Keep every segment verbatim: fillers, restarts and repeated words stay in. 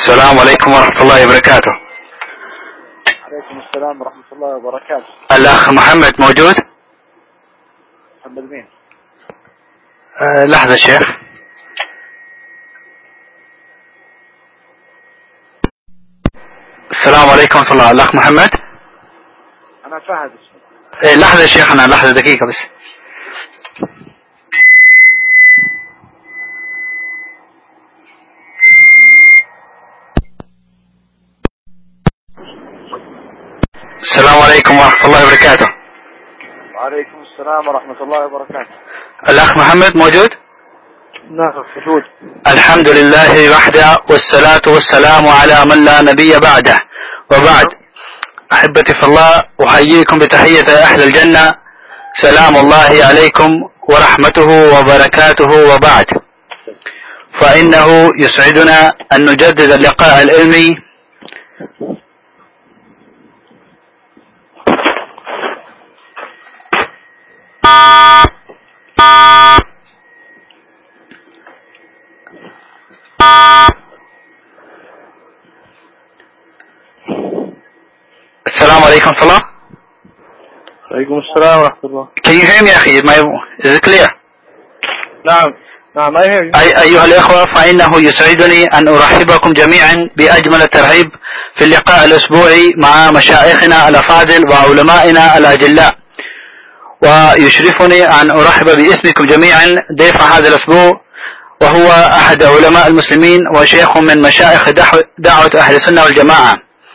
السلام عليكم ورحمة الله وبركاته. عليكم السلام ورحمة الله وبركاته. الأخ محمد موجود؟ محمد مين؟ أه لحظة شيخ. السلام عليكم ورحمة الله. الأخ محمد؟ أنا فهد. إيه لحظة شيخ، أنا لحظة دقيقة بس. السلام عليكم ورحمة الله وبركاته. وعليكم السلام ورحمة الله وبركاته. الأخ محمد موجود؟ نعم موجود. الحمد لله وحده والصلاة والسلام على من لا نبي بعده، وبعد. أحبتي في الله، أحييكم بتحية أهل الجنة، سلام الله عليكم ورحمته وبركاته، وبعد. فإنه يسعدنا أن نجدد اللقاء العلمي السلام عليكم ورحمة الله. عليكم السلام ورحمة الله. Can you hear me يا أخي؟ Is it clear? نعم نعم I hear you. أي أيها الإخوة، فإنه يسعدني أن أرحبكم جميعا بأجمل الترحيب في اللقاء الأسبوعي مع مشايخنا الأفاضل وعلمائنا الأجلاء، ويشرفني أن أرحب باسمكم جميعا ضيف هذا الأسبوع، وهو أحد علماء المسلمين وشيخ من مشايخ دعوة أهل السنة والجماعة.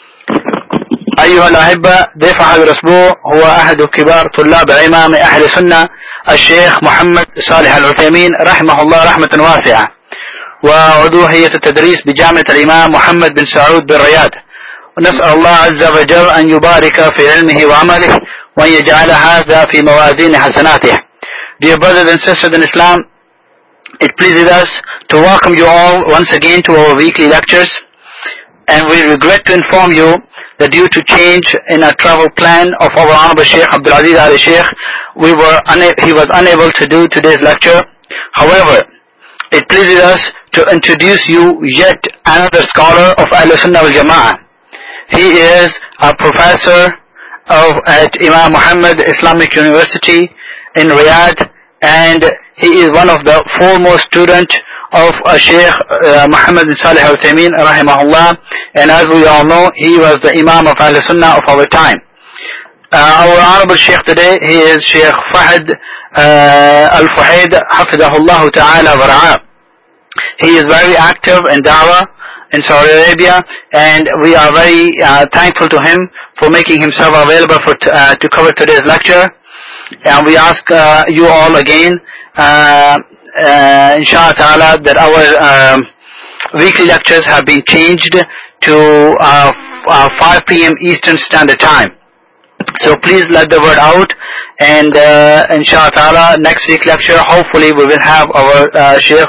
أيها الأحبة، ضيف هذا الأسبوع هو أحد كبار طلاب إمام أهل السنة الشيخ محمد صالح العثيمين رحمه الله رحمة واسعة، وعضو هيئة التدريس بجامعة الإمام محمد بن سعود بالرياض. ونسأل الله عز وجل أن يبارك في علمه وعمله، وأن يجعل هذا في موازين حسناته. Dear brothers and sisters in Islam, it pleases us to welcome you all once again to our weekly lectures. And we regret to inform you that due to change in our travel plan of our Honorable Sheikh Abdul Aziz Ali Sheikh, we were una- he was unable to do today's lecture. However, it pleases us to introduce you yet another scholar of Ahlul Sunnah wal Jama'ah. He is a professor of at Imam Muhammad Islamic University in Riyadh, and he is one of the foremost students of uh, Sheikh uh, Muhammad bin Salih al-Uthaymeen rahimahullah, and as we all know, he was the Imam of Ahl Sunnah of our time. Uh, our honorable Sheikh today, he is Sheikh Fahd uh, al-Fuhayd hafidahullah ta'ala wa ra'ah. He is very active in da'wah in Saudi Arabia, and we are very uh, thankful to him for making himself available for t- uh, to cover today's lecture. And we ask uh, you all again, uh, uh, inshallah ta'ala, that our um, weekly lectures have been changed to uh, uh, five p.m. Eastern Standard Time. So please let the word out, and uh, inshallah ta'ala, next week lecture, hopefully we will have our uh, Sheikh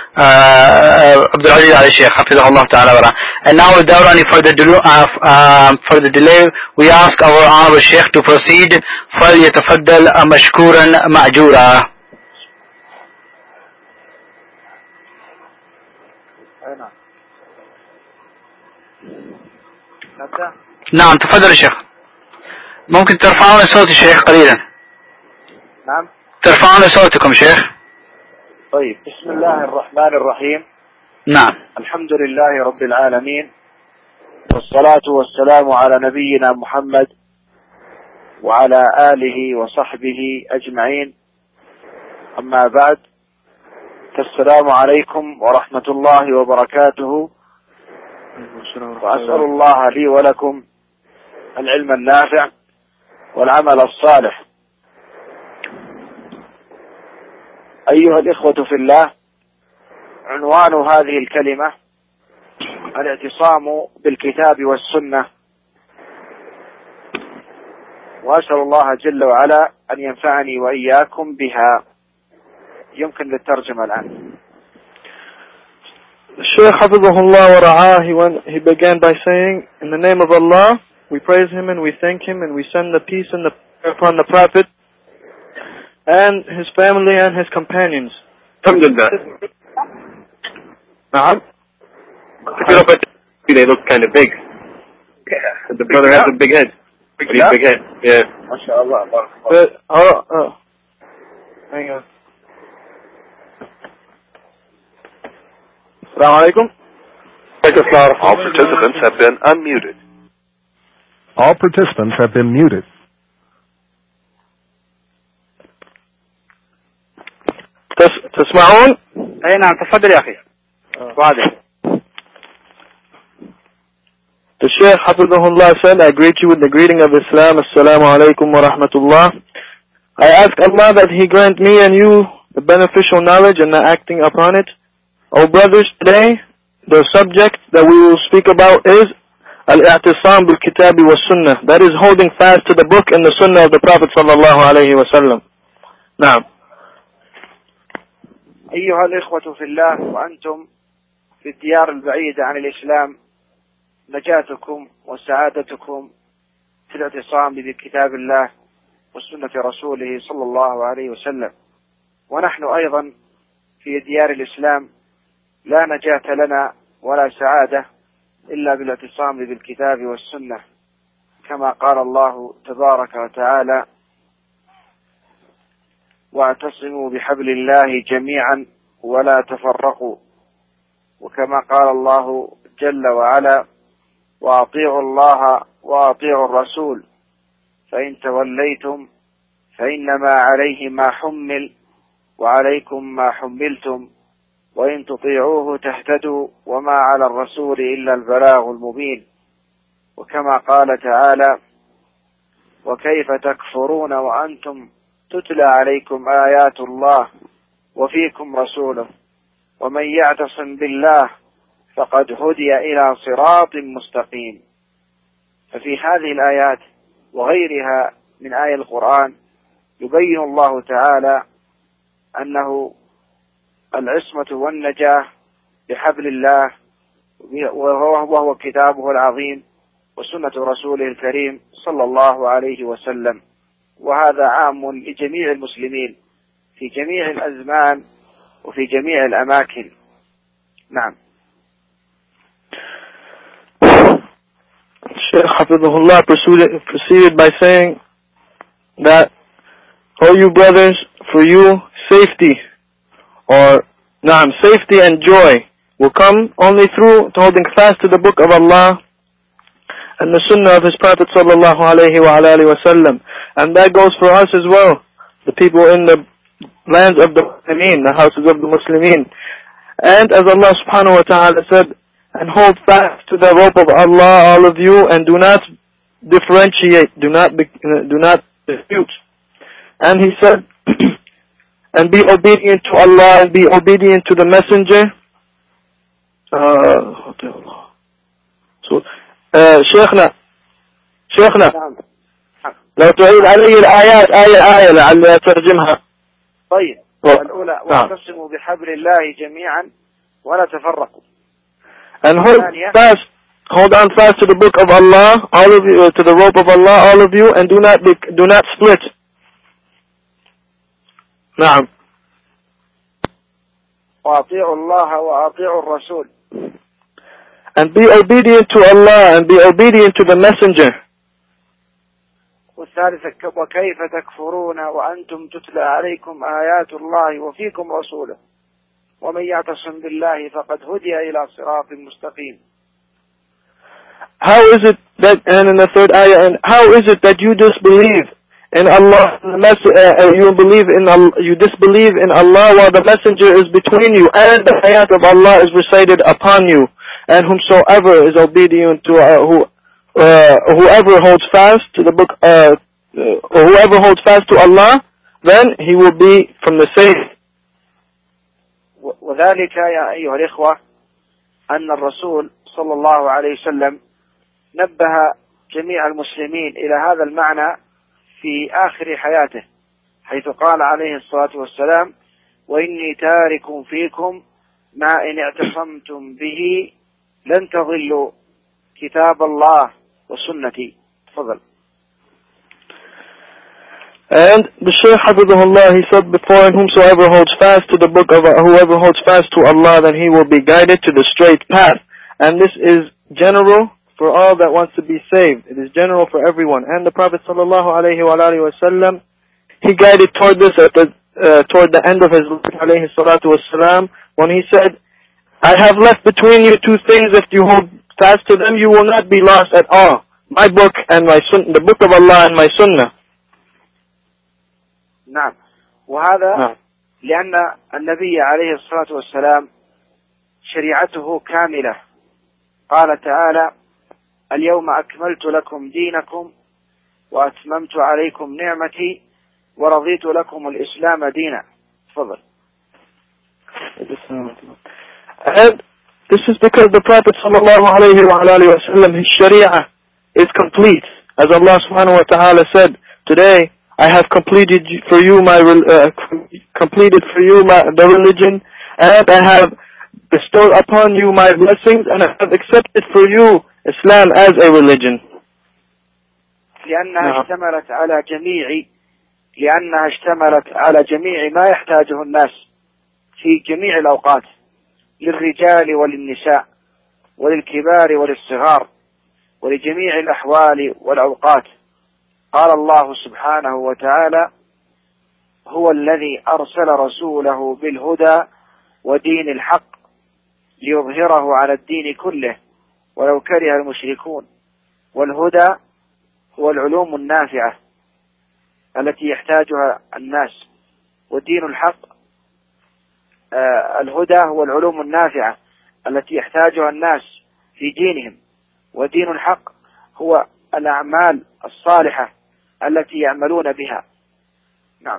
uh, Abdul Aziz Ali Sheikh hafidahullah ta'ala. And now, without any further, del- uh, uh, further delay, we ask our honorable Sheikh to proceed. فَلْيَتَفَضَّلْ مَشْكُورًا مَأْجُورًا. نعم تفضل يا شيخ. ممكن ترفعون صوت الشيخ قليلا. نعم ترفعون صوتكم شيخ. طيب، بسم الله الرحمن الرحيم. نعم. الحمد لله رب العالمين، والصلاة والسلام على نبينا محمد وعلى آله وصحبه أجمعين. أما بعد، فالسلام عليكم ورحمة الله وبركاته، وأسأل الله لي ولكم العلم النافع والعمل الصالح. أيها الإخوة في الله، عنوان هذه الكلمة الاعتصام بالكتاب والسنة، وأسأل الله جل وعلا أن ينفعني وإياكم بها. يمكن للترجمة الآن. Shaykh Hafizahullah wa Ra'ah, he, went, he began by saying, in the name of Allah, we praise Him and we thank Him and we send the peace and the prayer upon the Prophet and his family and his companions. Alhamdulillah. نعم. They look kind of big. Yeah. The brother has a big head. Big, Big, big head. Yeah. MashaAllah. But, oh, oh. Hang on. Assalamu alaikum. All participants have been unmuted. All participants have been muted. تسمعون؟ اي نعم تفضل يا اخي. واضح. The Shaykh Hafidhahullah said, I greet you with the greeting of Islam. Assalamu alaikum wa rahmatullah. I ask Allah that He grant me and you the beneficial knowledge and the acting upon it. O brothers, today the subject that we will speak about is Al-I'tisam bil-Kitabi wa Sunnah. That is holding fast to the book and the Sunnah of the Prophet sallallahu alayhi wa sallam. Now, أيها الإخوة في الله وأنتم في الديار البعيدة عن الإسلام، نجاتكم وسعادتكم في الاعتصام بكتاب الله وسنة رسوله صلى الله عليه وسلم. ونحن أيضا في ديار الإسلام لا نجاة لنا ولا سعادة إلا بالاعتصام بالكتاب والسنة، كما قال الله تبارك وتعالى: واعتصموا بحبل الله جميعا ولا تفرقوا. وكما قال الله جل وعلا: وأطيعوا الله وأطيعوا الرسول فإن توليتم فإنما عليه ما حمل وعليكم ما حملتم وإن تطيعوه تهتدوا وما على الرسول إلا البلاغ المبين. وكما قال تعالى: وكيف تكفرون وأنتم تتلى عليكم آيات الله وفيكم رسوله ومن يعتصم بالله فقد هدي إلى صراط مستقيم. ففي هذه الآيات وغيرها من آية القرآن يبين الله تعالى أنه العصمة والنجاة بحبل الله وهو كتابه العظيم وسنة رسوله الكريم صلى الله عليه وسلم. وهذا عام لجميع المسلمين في جميع الأزمان وفي جميع الأماكن. نعم. Shaykh Hafidhahullah proceeded, proceeded by saying that, oh you brothers, for you safety or naam, safety and joy will come only through holding fast to the book of Allah and the sunnah of His Prophet sallallahu alayhi wa alayhi wa sallam. And that goes for us as well, the people in the lands of the Muslimin, the houses of the Muslimin. And as Allah subhanahu wa ta'ala said, and hold fast to the rope of Allah, all of you, and do not differentiate, do not be, do not dispute. And He said, and be obedient to Allah and be obedient to the Messenger. Uh, so, uh, Shaykhna, Shaykhna, لو تعيد علي الآيات آية آية لعل أترجمها. طيب. الأولى: واعتصموا بحبل الله جميعا ولا تفرقوا. And hold fast, hold on fast to the book of Allah, all of you, to the rope of Allah, all of you, and do not be, do not split. نعم. وأطيعوا الله وأطيعوا الرسول. And be obedient to Allah and be obedient to the Messenger. والثالثة: وكيف تكفرون وأنتم تتلى عليكم آيات الله وفيكم رسوله ومن يعتصم بالله فقد هدي إلى صراط مستقيم. How is it that, and in the third ayah, and how is it that you disbelieve in Allah, uh, you believe in Allah, you disbelieve in Allah while the Messenger is between you, and the ayat of Allah is recited upon you, and whomsoever is obedient to uh, who, uh, whoever holds fast to the book, uh, uh, whoever holds fast to Allah, then he will be from the safe. وذلك يا أيها الإخوة أن الرسول صلى الله عليه وسلم نبه جميع المسلمين إلى هذا المعنى في آخر حياته، حيث قال عليه الصلاة والسلام: وإني تارك فيكم ما إن اعتصمتم به لن تضلوا كتاب الله وسنتي. تفضل. And the Shaykh Hafidhahullah, he said before, and whomsoever holds fast to the book of, whoever holds fast to Allah, then he will be guided to the straight path. And this is general for all that wants to be saved. It is general for everyone. And the Prophet sallallahu alaihi wasallam, he guided toward this at the uh, toward the end of his life alayhi salatu wasalam, when he said, I have left between you two things. If you hold fast to them, you will not be lost at all. My book and my sunnah, the book of Allah and my sunnah. نعم. وهذا نعم. لأن النبي عليه الصلاة والسلام شريعته كاملة. قال تعالى: اليوم أكملت لكم دينكم وأتممت عليكم نعمتي ورضيت لكم الإسلام دينا. تفضل. And this is because the Prophet sallallahu alayhi wa sallam, his sharia is complete. As Allah subhanahu wa ta'ala said, today I have completed for you my uh, completed for you my, the religion, and I have bestowed upon you my blessings, and I have accepted for you Islam as a religion. لأنها اشتملت على جميع لأنها اشتملت على جميع ما يحتاجه الناس في جميع الأوقات، للرجال وللنساء وللكبار وللصغار ولجميع الأحوال والأوقات. قال الله سبحانه وتعالى: هو الذي أرسل رسوله بالهدى ودين الحق ليظهره على الدين كله ولو كره المشركون. والهدى هو العلوم النافعة التي يحتاجها الناس، ودين الحق آه الهدى هو العلوم النافعة التي يحتاجها الناس في دينهم، ودين الحق هو الأعمال الصالحة التي يعملون بها. نعم.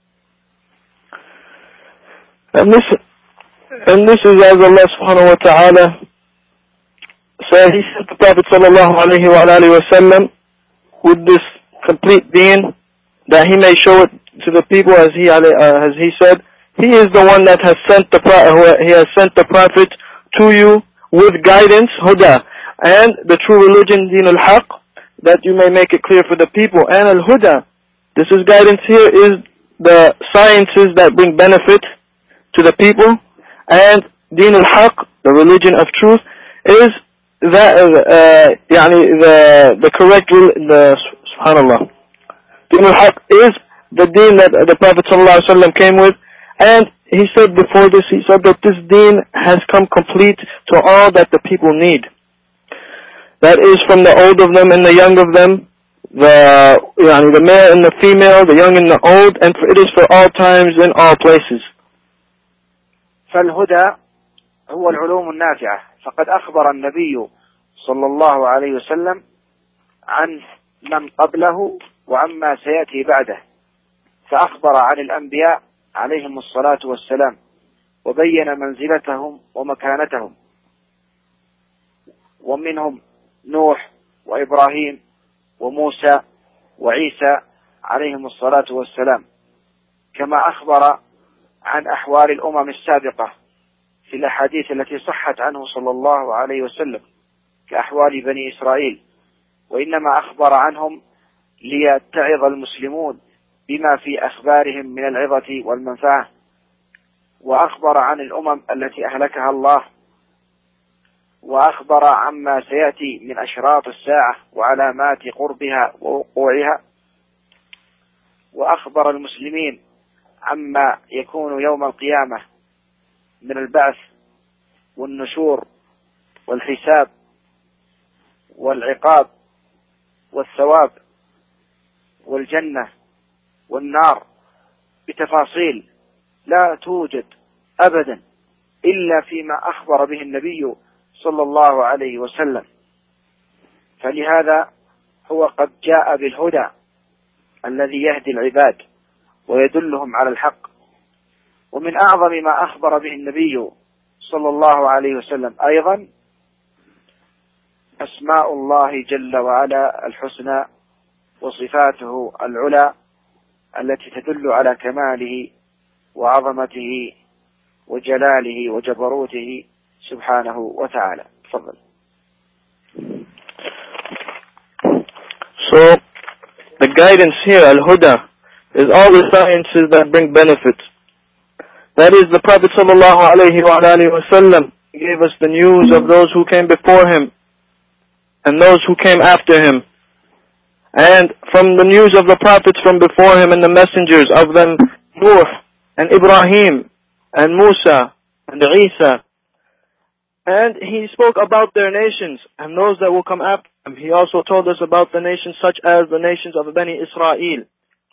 And this, and this is as Allah subhanahu wa ta'ala said, He sent the Prophet sallallahu alayhi wa alayhi wa sallam with this complete deen, that he may show it to the people, as he uh, as he said, He is the one that has sent the He has sent the Prophet to you with guidance, huda, and the true religion, deen al-haq, that you may make it clear for the people. And al-huda, this is guidance here, is the sciences that bring benefit to the people, and deen al-haq, the religion of truth, is that uh, يعني the the correct the subhanallah. Deen al-haq is the deen that the Prophet sallallahu alaihi wasallam came with, and he said before this, he said that this deen has come complete to all that the people need. That is from the old of them and the young of them, the يعني the male and the female, the young and the old, and it is for all times and all places. فالهدى هو العلوم النافعة، فقد أخبر النبي صلى الله عليه وسلم عن من قبله وعما سيأتي بعده، فأخبر عن الأنبياء عليهم الصلاة والسلام وبين منزلتهم ومكانتهم، ومنهم نوح وإبراهيم وموسى وعيسى عليهم الصلاة والسلام، كما أخبر عن أحوال الأمم السابقة في الأحاديث التي صحت عنه صلى الله عليه وسلم كأحوال بني إسرائيل، وإنما أخبر عنهم ليتعظ المسلمون بما في أخبارهم من العظة والمنفعة، وأخبر عن الأمم التي أهلكها الله، وأخبر عما سيأتي من أشراط الساعة وعلامات قربها ووقوعها، وأخبر المسلمين عما يكون يوم القيامة من البعث والنشور والحساب والعقاب والثواب والجنة والنار بتفاصيل لا توجد أبدا إلا فيما أخبر به النبي صلى الله عليه وسلم. فلهذا هو قد جاء بالهدى الذي يهدي العباد ويدلهم على الحق. ومن أعظم ما أخبر به النبي صلى الله عليه وسلم أيضا أسماء الله جل وعلا الحسنى وصفاته العلى التي تدل على كماله وعظمته وجلاله وجبروته سبحانه وتعالى. تفضل. So the guidance here, al-huda, is all the sciences that bring benefit. That is, the Prophet sallallahu alayhi wa alayhi wa sallam gave us the news of those who came before him, and those who came after him. And from the news of the prophets from before him and the messengers, of them Nuh and Ibrahim and Musa and Isa. And he spoke about their nations and those that will come after them. He also told us about the nations such as the nations of Bani Israel.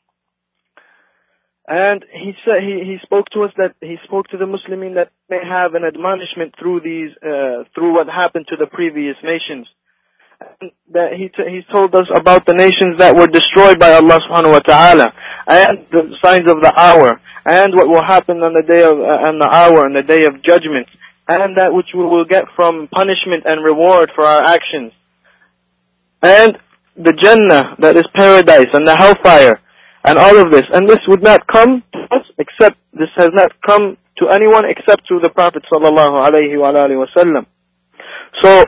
And he said, he, he spoke to us that, he spoke to the Muslimin that they have an admonishment through these, uh, through what happened to the previous nations. And that he, t- he told us about the nations that were destroyed by Allah subhanahu wa ta'ala, and the signs of the hour, and what will happen on the day of, uh, and the hour, and the day of judgment, and that which we will get from punishment and reward for our actions. And the Jannah, that is paradise, and the hellfire, and all of this. And this would not come to us except, this has not come to anyone except through the Prophet sallallahu alayhi wa alihi wa sallam. So,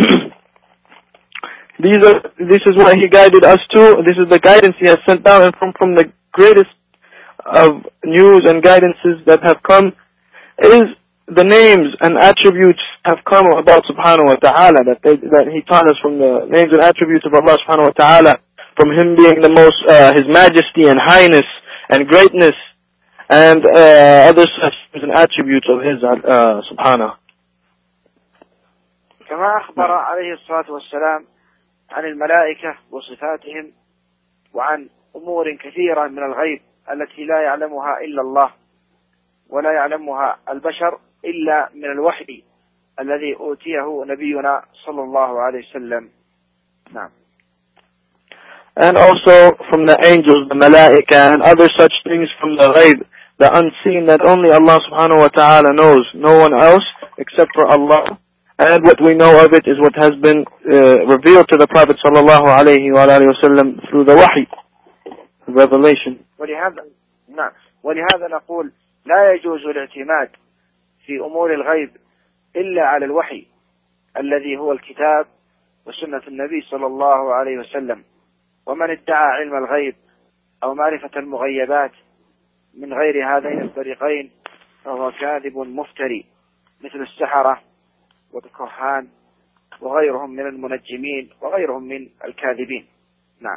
these are, this is what he guided us to. This is the guidance he has sent down, and from, from the greatest of news and guidances that have come is the names and attributes have come about subhanahu wa ta'ala, that they, that he taught us from the names and attributes of Allah subhanahu wa ta'ala, from him being the most, uh, his majesty and highness and greatness, and uh, other such names and attributes of his uh, subhanahu. كما أخبر عليه الصلاة والسلام عن الملائكة وصفاتهم وعن أمور كثيرة من الغيب التي لا يعلمها إلا الله ولا يعلمها البشر إلا من الوحي الذي أوتيه نبينا صلى الله عليه وسلم. نعم. And also from the angels, the malaika, and other such things from the ghaib, the unseen that only Allah subhanahu wa ta'ala knows, no one else except for Allah. And what we know of it is what has been uh, revealed to the Prophet sallallahu alayhi wa alayhi wa sallam through the wahi, revelation. ولهذا نعم ولهذا نقول لا يجوز الاعتماد في أمور الغيب إلا على الوحي الذي هو الكتاب وسنة النبي صلى الله عليه وسلم. ومن ادعى علم الغيب أو معرفة المغيبات من غير هذين الطريقين فهو كاذب مفتري مثل السحرة والكهان وغيرهم من المنجمين وغيرهم من الكاذبين. نعم.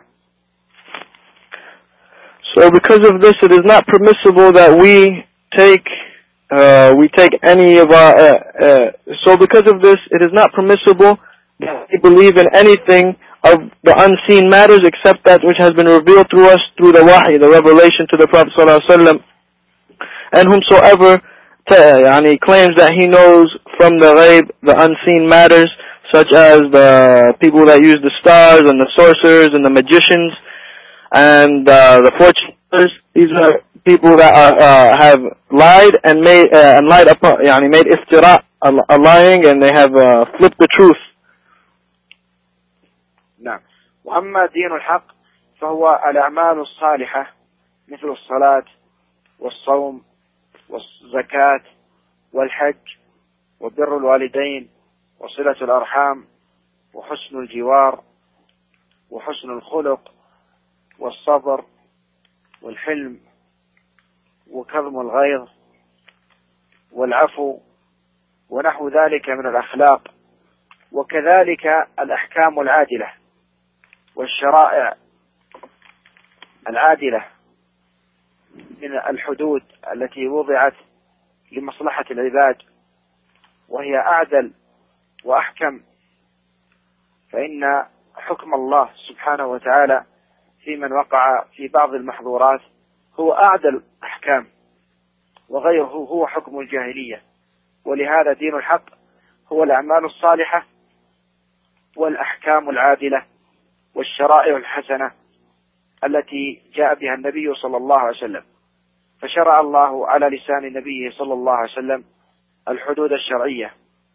So because of this, it is not permissible that we take uh, we take any of our. Uh, uh, so because of this, it is not permissible that we believe in anything of the unseen matters except that which has been revealed through us through the wahi, the revelation to the Prophet sallallahu alaihi wasallam. And whomsoever t- yani, claims that he knows from the ghaib the unseen matters, such as the people that use the stars and the sorcerers and the magicians and uh, the fortune tellers, these are people that are, uh, have lied and made uh, and lied upon, yani made iftira, a lying, and they have uh, flipped the truth. نعم. وأما دين الحق فهو الأعمال الصالحة مثل الصلاة والصوم والزكاة والحج وبر الوالدين وصلة الأرحام وحسن الجوار وحسن الخلق والصبر والحلم وكظم الغيظ والعفو ونحو ذلك من الأخلاق. وكذلك الأحكام العادلة والشرائع العادلة من الحدود التي وضعت لمصلحة العباد وهي أعدل وأحكم. فإن حكم الله سبحانه وتعالى في من وقع في بعض المحظورات هو أعدل أحكام وغيره هو حكم الجاهلية. ولهذا دين الحق هو الأعمال الصالحة والأحكام العادلة والشرائع الحسنة التي جاء بها النبي صلى الله عليه وسلم. فشرع الله على لسان نبيه صلى الله عليه وسلم الحدود الشرعية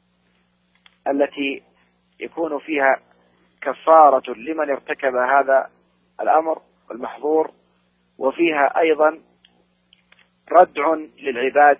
التي يكون فيها كفارة لمن ارتكب هذا الأمر المحظور، وفيها أيضا ردع للعباد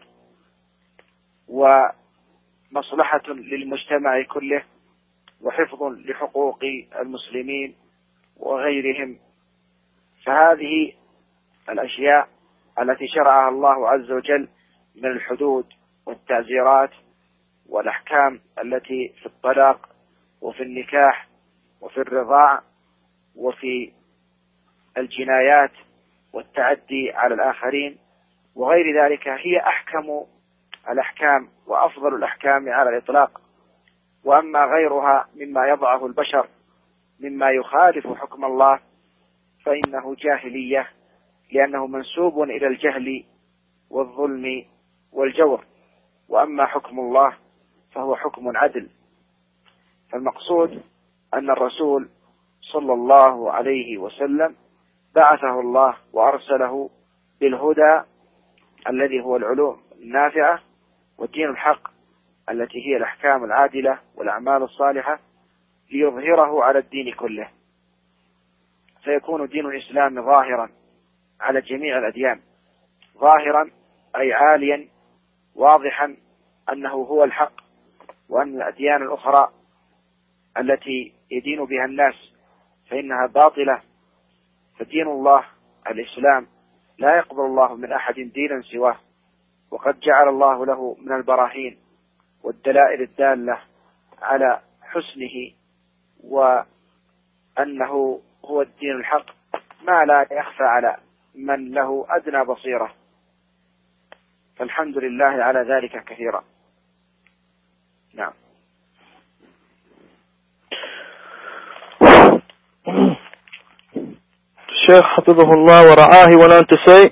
ومصلحة للمجتمع كله وحفظ لحقوق المسلمين وغيرهم. فهذه الأشياء التي شرعها الله عز وجل من الحدود والتعزيرات والأحكام التي في الطلاق وفي النكاح وفي الرضاع وفي الجنايات والتعدي على الآخرين وغير ذلك، هي أحكم الأحكام وأفضل الأحكام على الإطلاق. وأما غيرها مما يضعه البشر مما يخالف حكم الله فإنه جاهلية، لأنه منسوب إلى الجهل والظلم والجور. وأما حكم الله فهو حكم عدل. فالمقصود أن الرسول صلى الله عليه وسلم بعثه الله وأرسله بالهدى الذي هو العلوم النافعة والدين الحق التي هي الأحكام العادلة والأعمال الصالحة ليظهره على الدين كله، فيكون دين الإسلام ظاهرا على جميع الأديان، ظاهرا أي عاليا واضحا أنه هو الحق، وأن الأديان الأخرى التي يدين بها الناس فإنها باطلة. فدين الله الإسلام لا يقبل الله من أحد دينا سواه، وقد جعل الله له من البراهين والدلائل الدالة على حسنه وأنه هو الدين الحق ما لا يخفى على من له أدنى بصيرة، فالحمد لله على ذلك كثيرا. نعم. Shaykh Hafidhahullah wa Ra'ahi went on to say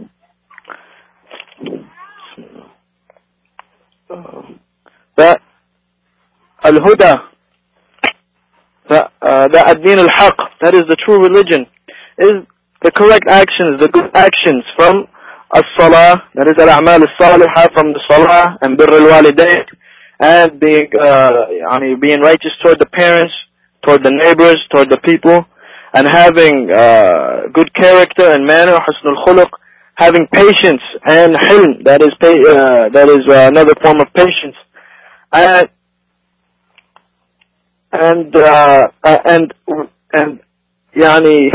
that Al-Huda, that, uh, that Ad-Din Al-Haq, that is the true religion, is the correct actions, the good actions from As-Salah, that is Al-A'mal As-Salihah, from the Salah and Birr Al-Walidain, and being, uh, being righteous toward the parents, toward the neighbors, toward the people, and having uh, good character and manner, husnul khuluq, having patience and hilm, that is uh, that is uh, another form of patience, and and uh, and and yani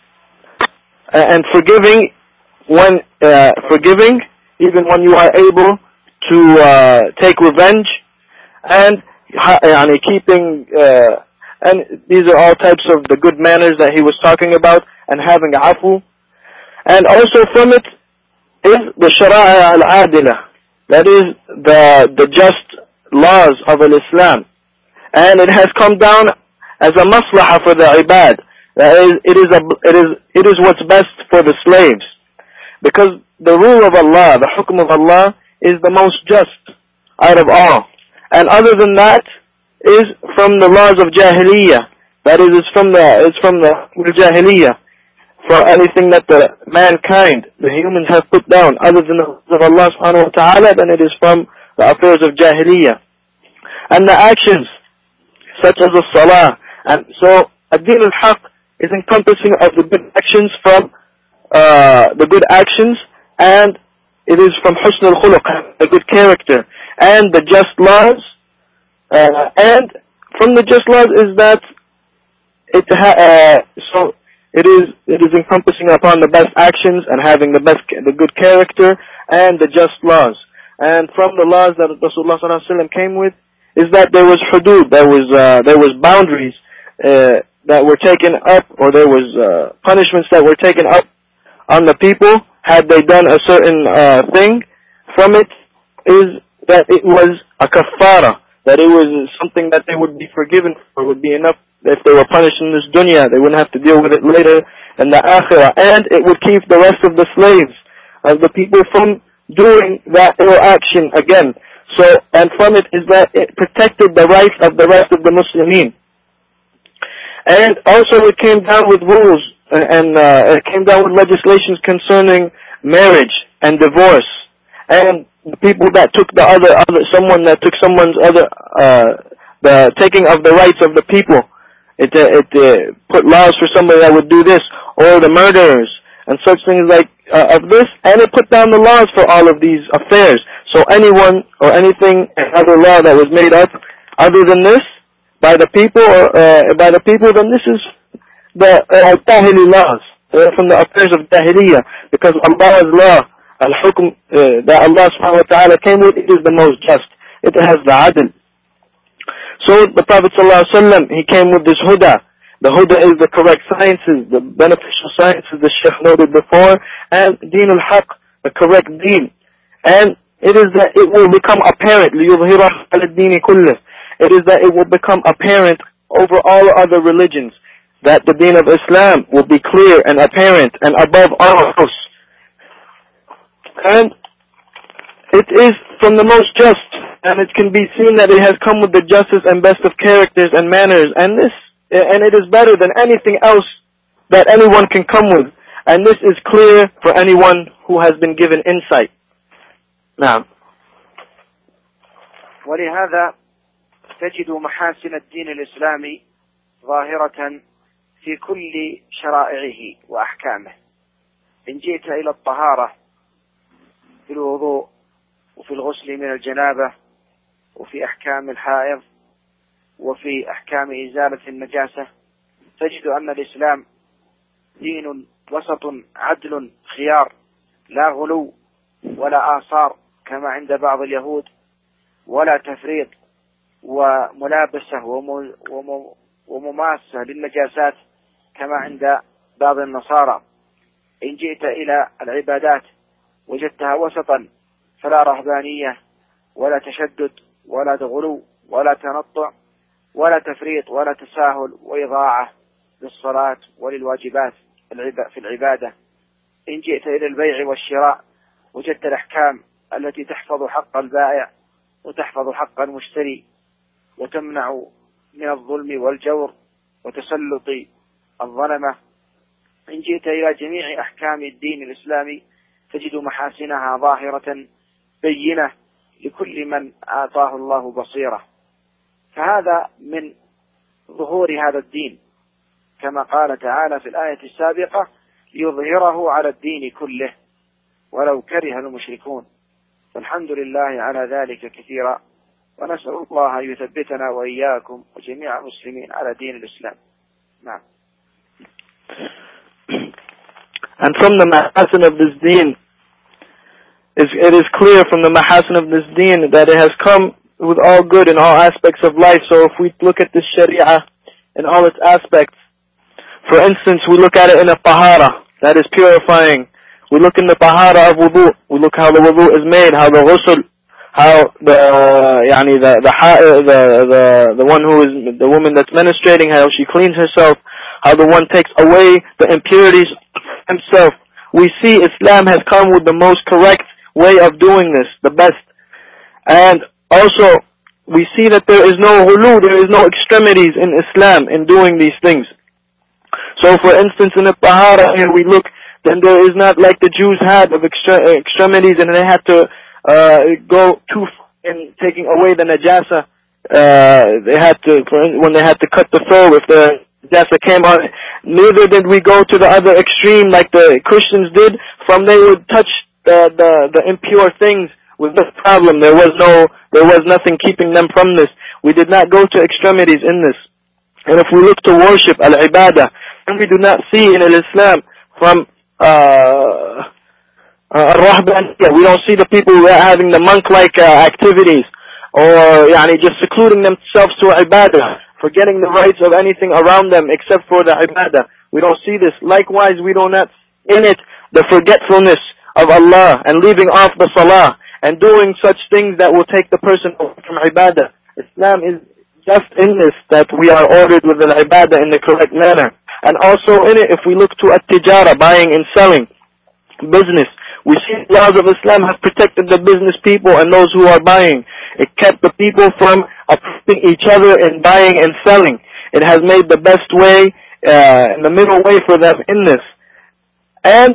and forgiving when uh, forgiving even when you are able to uh, take revenge, and yani keeping. Uh, And these are all types of the good manners that he was talking about, and having afu. And also from it is the shara'a al-adila, that is the the just laws of al-Islam. And it has come down as a maslaha for the ibad. That is, it is a, it is it is what's best for the slaves, because the rule of Allah, the hukm of Allah, is the most just out of all. And other than that is from the laws of Jahiliyyah. That is, it's from the, it's from the Jahiliyyah. For anything that the mankind, the humans have put down, other than the laws of Allah subhanahu wa ta'ala, then it is from the affairs of Jahiliyyah. And the actions, such as the Salah. And so, Ad-Din al-Haq is encompassing of the good actions from, uh, the good actions, and it is from Husn al-Khuluq, the good character, and the just laws. Uh, and from the just laws is that it ha- uh, so it is it is encompassing upon the best actions and having the best the good character and the just laws. And from the laws that Rasulullah sallallahu alaihi wasallam came with is that there was hudud, there was uh, there was boundaries uh, that were taken up, or there was uh, punishments that were taken up on the people had they done a certain uh, thing. From it is that it was a kaffara, that it was something that they would be forgiven for, would be enough. If they were punished in this dunya, they wouldn't have to deal with it later in the akhirah. And it would keep the rest of the slaves, of the people, from doing that ill action again. So, and from it is that it protected the rights of the rest of the Muslimin. And also it came down with rules, and uh, it came down with legislations concerning marriage and divorce. And the people that took the other, other someone that took someone's other, uh, the taking of the rights of the people. It, uh, it uh, put laws for somebody that would do this, or the murderers, and such things like uh, of this, and it put down the laws for all of these affairs. So anyone or anything, another law that was made up other than this by the people, or uh, by the people, then this is the uh, Tahili laws, uh, from the affairs of Tahiliyyah, because Allah's law, al-hukm, uh, that Allah subhanahu wa ta'ala came with, it is the most just. It has the adl. So the Prophet sallallahu alaihi wasallam, he came with this huda, The Huda is the correct sciences, the beneficial sciences the Shaykh noted before, and Deen al-Haq, the correct deen. And it is that it will become apparent, لِيُظْهِرَهُ عَلَى الدِّينِ كُلِّهِ. It is that it will become apparent over all other religions, that the Deen of Islam will be clear and apparent and above all else. And it is from the most just, and it can be seen that it has come with the justest and best of characters and manners, and this, and it is better than anything else that anyone can come with. And this is clear for anyone who has been given insight. Now, ولهذا تجد محاسن الدين الإسلامي ظاهرة في كل شرائعه وأحكامه. إن جئت إلى الطهارة في الوضوء وفي الغسل من الجنابة وفي أحكام الحائض وفي أحكام إزالة النجاسة، تجد أن الإسلام دين وسط عدل خيار، لا غلو ولا آثار كما عند بعض اليهود، ولا تفريط وملابسة ومماسة للنجاسات كما عند بعض النصارى. إن جئت إلى العبادات وجدتها وسطا، فلا رهبانية ولا تشدد ولا غلو ولا تنطع ولا تفريط ولا تساهل وإضاعة للصلاة وللواجبات في العبادة. إن جئت إلى البيع والشراء وجدت الأحكام التي تحفظ حق البائع وتحفظ حق المشتري وتمنع من الظلم والجور وتسلط الظلمة. إن جئت إلى جميع أحكام الدين الإسلامي تجد محاسنها ظاهرة بينة لكل من أعطاه الله بصيرة. فهذا من ظهور هذا الدين، كما قال تعالى في الآية السابقة: ليظهره على الدين كله ولو كره المشركون. فالحمد لله على ذلك كثيرا، ونسأل الله أن يثبتنا وإياكم وجميع المسلمين على دين الإسلام. نعم. And from the mahasin of this deen, is, it is clear from the mahasin of this deen that it has come with all good in all aspects of life. So if we look at this sharia in all its aspects, for instance, we look at it in a tahara, that is purifying. We look in the tahara of wudu, we look how the wudu is made, how the ghusl, how the, uh, yani the, the, the, the, the one who is, the woman that's menstruating, how she cleans herself, how the one takes away the impurities himself. We see Islam has come with the most correct way of doing this, the best. And also, we see that there is no ghulu, there is no extremities in Islam in doing these things. So for instance, in the tahara here we look, then there is not like the Jews had of extre- extremities, and they had to uh, go too far in taking away the najasa. Uh, they had to, when they had to cut the fur, if the najasa came on, neither did we go to the other extreme like the Christians did, from they would touch the, the, the impure things with no problem. There was no, there was nothing keeping them from this. We did not go to extremities in this. And if we look to worship, al-ibadah, and we do not see in Islam from uh, uh, rahbaniyya, we don't see the people having the monk-like uh, activities, or yani, just secluding themselves to ibadah, forgetting the rights of anything around them except for the ibadah. We don't see this. Likewise, we do not in it the forgetfulness of Allah and leaving off the salah and doing such things that will take the person away from ibadah. Islam is just in this, that we are ordered with the ibadah in the correct manner. And also in it, if we look to at-tijara, buying and selling, business, we see the laws of Islam have protected the business people and those who are buying. It kept the people from oppressing each other in buying and selling. It has made the best way, uh, the middle way for them in this. And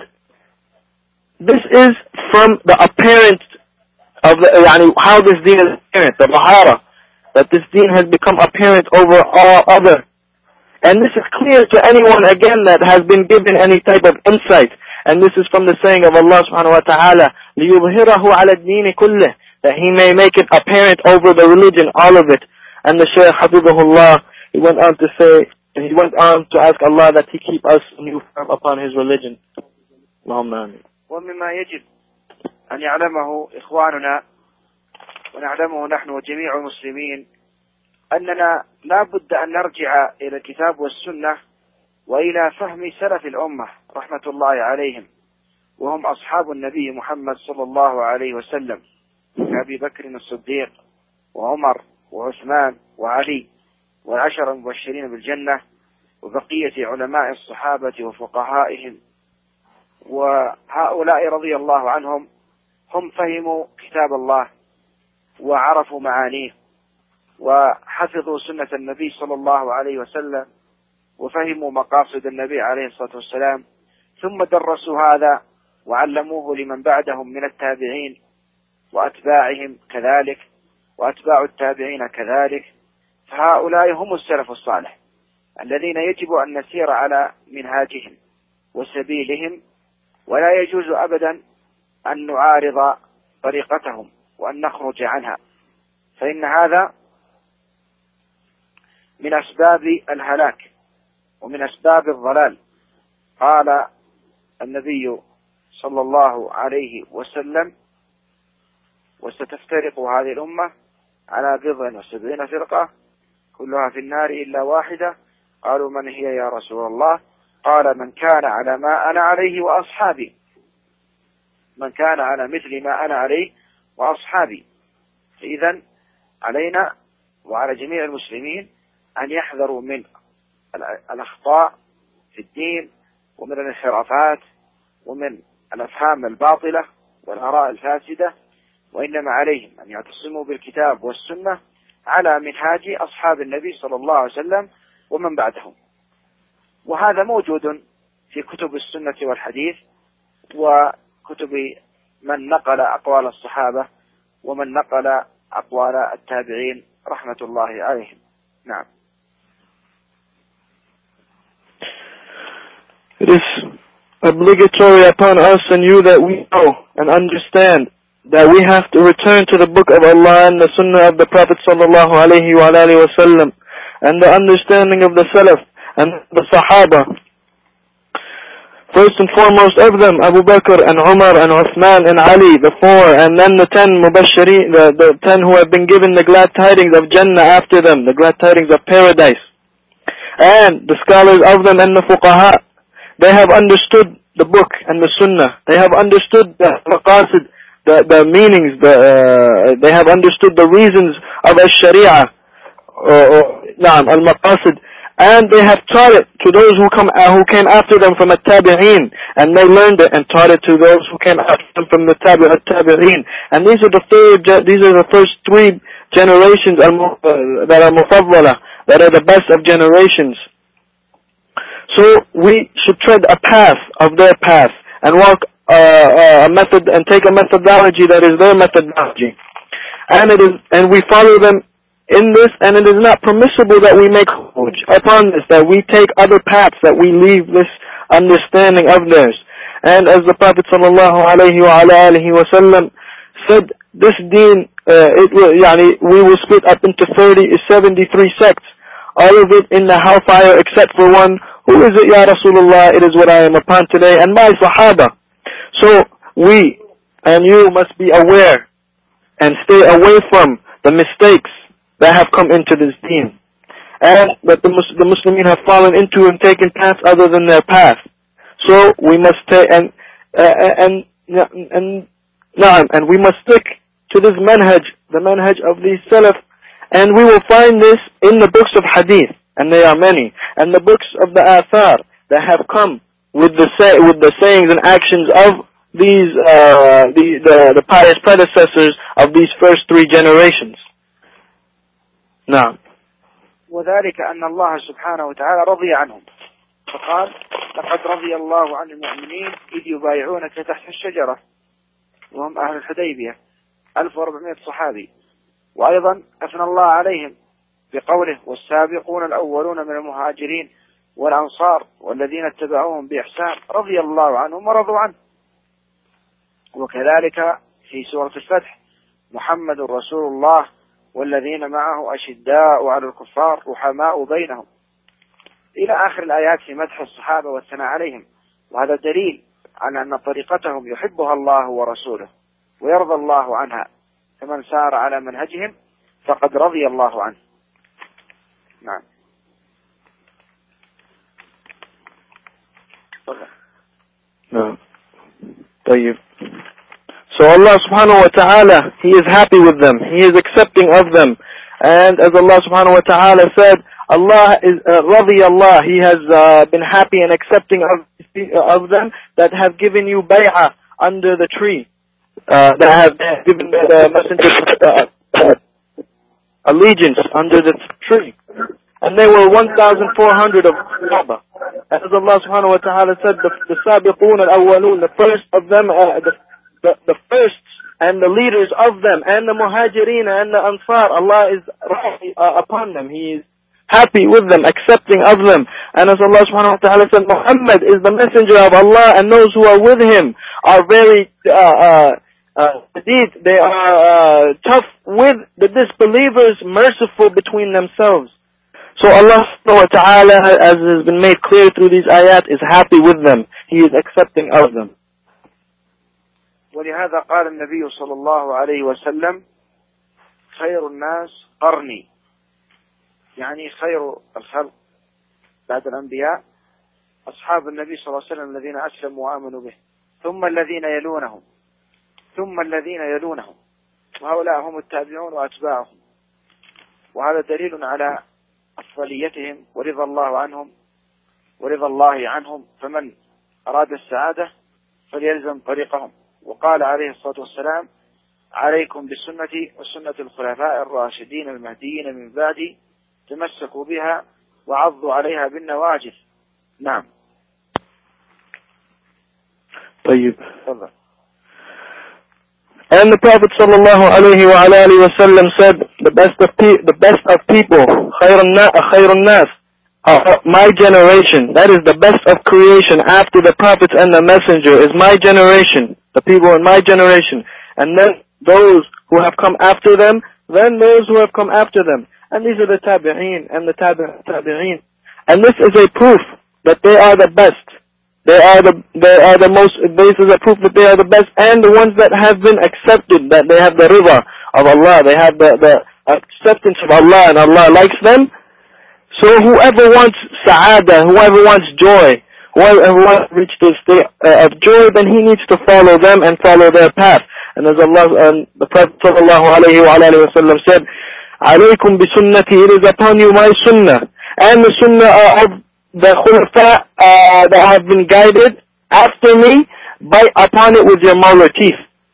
this is from the apparent of the, yani, how this deen is apparent, the bahara, that this deen has become apparent over all other. And this is clear to anyone, again, that has been given any type of insight. And this is from the saying of Allah subhanahu wa ta'ala, لِيُظْهِرَهُ عَلَى الدِّينِ كُلِّهِ, that He may make it apparent over the religion, all of it. And the Shaykh Hafidhahullah, he went on to say, and he went on to ask Allah that He keep us new firm upon His religion. Allahumma amin. ومما يجب أن يعلمه إخواننا ونعلمه نحن وجميع المسلمين أننا لا بد أن نرجع إلى الكتاب والسنة وإلى فهم سلف الأمة رحمة الله عليهم، وهم أصحاب النبي محمد صلى الله عليه وسلم كأبي بكر الصديق وعمر وعثمان وعلي والعشر المبشرين بالجنة وبقية علماء الصحابة وفقهائهم. وهؤلاء رضي الله عنهم هم فهموا كتاب الله وعرفوا معانيه وحفظوا سنة النبي صلى الله عليه وسلم وفهموا مقاصد النبي عليه الصلاة والسلام، ثم درسوا هذا وعلموه لمن بعدهم من التابعين وأتباعهم كذلك وأتباع التابعين كذلك. فهؤلاء هم السلف الصالح الذين يجب أن نسير على منهاجهم وسبيلهم، ولا يجوز أبدا أن نعارض طريقتهم وأن نخرج عنها، فإن هذا من أسباب الهلاك ومن أسباب الضلال. قال النبي صلى الله عليه وسلم: وستفترق هذه الأمة على بضع وسبعين فرقة كلها في النار إلا واحدة. قالوا: من هي يا رسول الله؟ قال: من كان على ما أنا عليه وأصحابي، من كان على مثل ما أنا عليه وأصحابي. إذن علينا وعلى جميع المسلمين أن يحذروا من الأخطاء في الدين ومن الانحرافات ومن الأفهام الباطلة والآراء الفاسدة، وإنما عليهم أن يعتصموا بالكتاب والسنة على منهاج أصحاب النبي صلى الله عليه وسلم ومن بعدهم. وهذا موجود في كتب السنة والحديث وكتب من نقل أقوال الصحابة ومن نقل أقوال التابعين رحمة الله عليهم. نعم. It is obligatory upon us and you that we know and understand that we have to return to the book of Allah and the sunnah of the Prophet sallallahu alaihi wa alihi wasallam and the understanding of the Salaf and the Sahaba. First and foremost of them, Abu Bakr and Umar and Uthman and Ali, the four, and then the ten mubashiri, the, the ten who have been given the glad tidings of Jannah after them, the glad tidings of paradise. And the scholars of them and the fuqaha, they have understood the book and the sunnah. They have understood the maqasid, the, the meanings, the, uh, they have understood the reasons of al-sharia, or, naam, al-maqasid, and they have taught it to those who come uh, who came after them from at-tabi'een, and they learned it and taught it to those who came after them from the tabi' at-tabi'een. And these are the third, these are the first three generations that are mufaddala, that are the best of generations. So we should tread a path of their path and walk uh, a method and take a methodology that is their methodology. And it is, and we follow them in this, and it is not permissible that we make khuruj upon this, that we take other paths, that we leave this understanding of theirs. And as the Prophet sallallahu alaihi wa alihi wa sallam said, this deen, uh, it will, yani, we will split up into thirty, seventy-three sects, all of it in the hellfire except for one. Who is it, Ya Rasulullah? It is what I am upon today, and my Sahaba. So we and you must be aware and stay away from the mistakes that have come into this deen, and that the, Mus- the Muslimin have fallen into and taken paths other than their path. So we must take and uh, and and and and we must stick to this manhaj, the manhaj of these salaf, and we will find this in the books of hadith, and they are many, and the books of the athar that have come with the say, with the sayings and actions of these uh, the, the the pious predecessors of these first three generations. نعم. وذلك أن الله سبحانه وتعالى رضي عنهم، فقال: لقد رضي الله عن المؤمنين إذ يبايعونك تحت الشجرة، وهم أهل الحديبية ألف وأربعمائة صحابي. وأيضا أثنى الله عليهم بقوله: والسابقون الأولون من المهاجرين والأنصار والذين اتبعوهم بإحسان رضي الله عنهم ورضوا عنه. وكذلك في سورة الفتح: محمد رسول الله والذين معه أشداء على الكفار رحماء بينهم، إلى آخر الآيات في مدح الصحابة والثناء عليهم. وهذا دليل على أن طريقتهم يحبها الله ورسوله ويرضى الله عنها، فمن سار على منهجهم فقد رضي الله عنه. نعم. No. طيب. So Allah subhanahu wa ta'ala, He is happy with them. He is accepting of them. And as Allah subhanahu wa ta'ala said, Allah is, uh, رضي Allah, He has uh, been happy and accepting of, of them that have given you bay'ah under the tree. Uh, that have given the messenger uh, uh, allegiance under the tree. And they were one thousand four hundred of Kaaba. As Allah subhanahu wa ta'ala said, the, the sabiqun al-awwalun, the first of them, uh, the, the, the first and the leaders of them, and the muhajirin and the ansar, Allah is uh, upon them. He is happy with them, accepting of them. And as Allah subhanahu wa ta'ala said, Muhammad is the messenger of Allah, and those who are with him are very, uh, uh, uh, indeed, they are uh, tough with the disbelievers, merciful between themselves. So Allah subhanahu wa ta'ala, as has been made clear through these ayat, is happy with them. He is accepting of them. ولهذا قال النبي صلى الله عليه وسلم خير الناس قرني، يعني خير الخلق بعد الأنبياء أصحاب النبي صلى الله عليه وسلم الذين أسلموا وآمنوا به، ثم الذين يلونهم، ثم الذين يلونهم، وهؤلاء هم التابعون وأتباعهم. وهذا دليل على أفضليتهم ورضا الله عنهم ورضا الله عنهم، فمن أراد السعادة فليلزم طريقهم. وقال عليه الصلاة والسلام عليكم بسنتي وسنة الخلفاء الراشدين المهديين من بعدي تمسكوا بها وعضوا عليها بالنواجذ. نعم. طيب. And the Prophet sallallahu alayhi wa alayhi wa sallam said, the best of pe- the best of people, khayrun na- khayrun nas, uh, my generation, that is the best of creation after the prophets and the messenger is my generation, the people in my generation, and then those who have come after them, then those who have come after them. And these are the tabi'een and the tabi- tabi'een. And this is a proof that they are the best. They are the they are the most. This is a proof that they are the best, and the ones that have been accepted, that they have the rida of Allah, they have the, the acceptance of Allah, and Allah likes them. So whoever wants sa'ada, whoever wants joy, whoever wants to reach the state uh, of joy, then he needs to follow them and follow their path. And as Allah, um, the Prophet sallallahu alaihi wasallam said, "Alaykum bi sunnati, it is upon you my sunnah, and the sunnah of the khulafa uh, that have been guided after me, bite upon it with your molar teeth."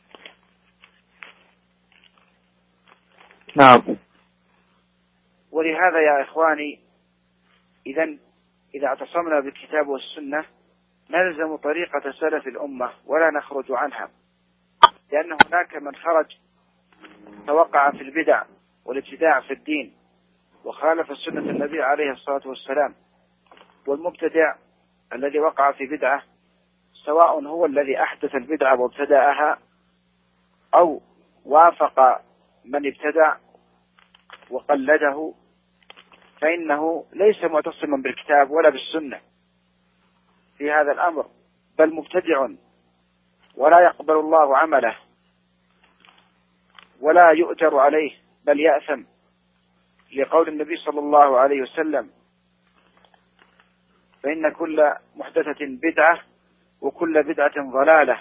Now, ولهذا يا إخواني إذا إذا اعتصمنا بالكتاب والسنة نلزم طريقة سلف الأمة ولا نخرج عنها، لأن هناك من خرج توقع في البدع والابتداع في الدين وخالف سنة النبي عليه الصلاة والسلام. والمبتدع الذي وقع في بدعة سواء هو الذي أحدث البدعة وابتدأها أو وافق من ابتدع وقلده، فإنه ليس معتصما بالكتاب ولا بالسنة في هذا الأمر، بل مبتدع ولا يقبل الله عمله ولا يؤجر عليه بل يأثم، لقول النبي صلى الله عليه وسلم فإن كل محدثة بدعة وكل بدعة ضلالة،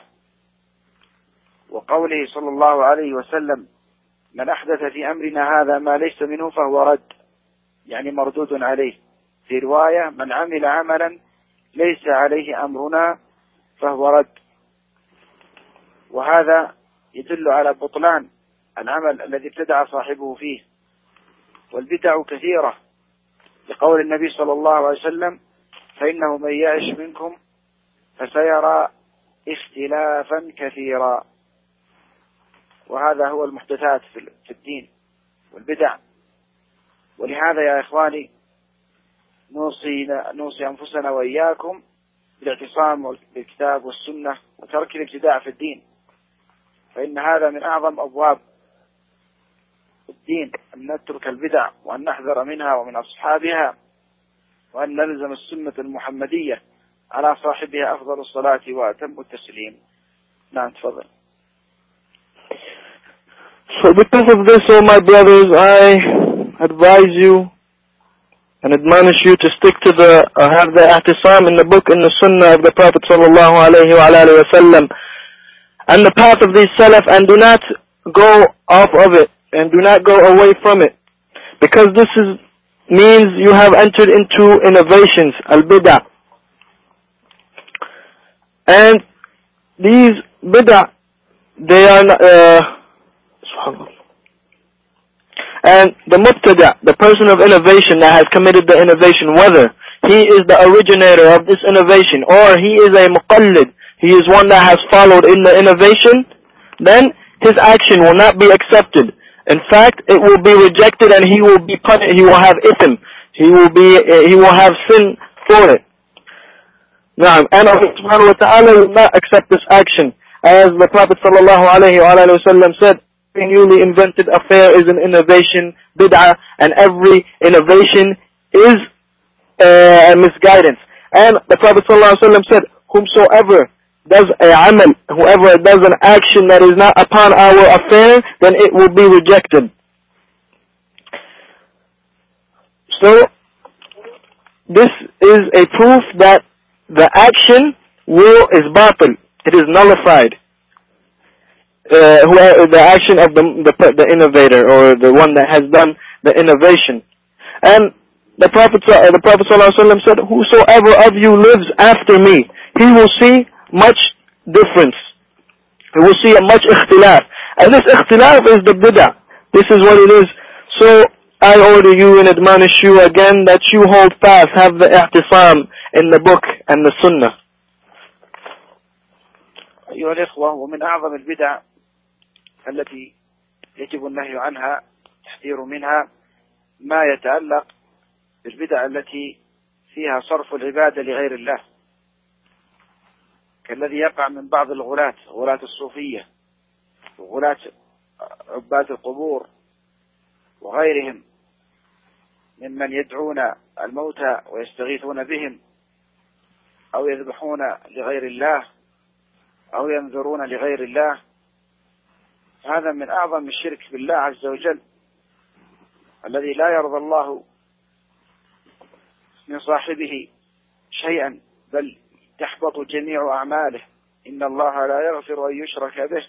وقوله صلى الله عليه وسلم من أحدث في أمرنا هذا ما ليس منه فهو رد، يعني مردود عليه. في رواية من عمل عملا ليس عليه أمرنا فهو رد. وهذا يدل على بطلان العمل الذي ابتدع صاحبه فيه. والبدع كثيرة، لقول النبي صلى الله عليه وسلم فإنه من يعش منكم فسيرى اختلافا كثيرا. وهذا هو المحدثات في الدين والبدع. ولهذا يا إخواني نوصي, نوصي أنفسنا وإياكم بالاعتصام بالكتاب والسنة وترك الابتداع في الدين، فإن هذا من أعظم أبواب الدين، أن نترك البدع وأن نحذر منها ومن أصحابها، وأن نلزم السنة المحمدية على صاحبها أفضل الصلاة وأتم التسليم. نعم تفضل. So because of this, oh my brothers, I advise you and admonish you to stick to the, uh, have the ihtisam in the book and the sunnah of the Prophet sallallahu alayhi wa alayhi wa sallam, and the path of these salaf, and do not go off of it, and do not go away from it. Because this is, means you have entered into innovations, al-bid'ah. And these bid'ah, they are, uh, subhanAllah. And the mubtada', the person of innovation that has committed the innovation, whether he is the originator of this innovation or he is a muqallid, he is one that has followed in the innovation, then his action will not be accepted. In fact, it will be rejected and he will be punished, he will have ithm, he will be, uh, he will have sin for it. Now, and Allah subhanahu wa ta'ala will not accept this action. As the Prophet sallallahu alayhi wa sallam said, every newly invented affair is an innovation, bid'ah, and every innovation is uh, a misguidance. And the Prophet sallallahu alayhi wa sallam said, whomsoever does a amal, whoever does an action that is not upon our affair, then it will be rejected. So, this is a proof that the action will is batil. It is nullified. Uh, who, the action of the, the the innovator or the one that has done the innovation. And the Prophet uh, the Prophet ﷺ said, whosoever of you lives after me, he will see much difference. He will see a much ikhtilaf. And this ikhtilaf is the bid'ah. This is what it is. So I order you and admonish you again that you hold fast, have the ihtisam in the book and the sunnah. أيها الإخوة، ومن أعظم البدع التي يجب النهي عنها تحذير منها ما يتعلق بالبدع التي فيها صرف العبادة لغير الله، كالذي يقع من بعض الغلاة، غلاة الصوفية وغلاة عباد القبور وغيرهم ممن يدعون الموتى ويستغيثون بهم أو يذبحون لغير الله أو ينذرون لغير الله. هذا من أعظم الشرك بالله عز وجل الذي لا يرضى الله من صاحبه شيئا، بل تحبط جميع أعماله. إن الله لا يغفر أن يشرك به،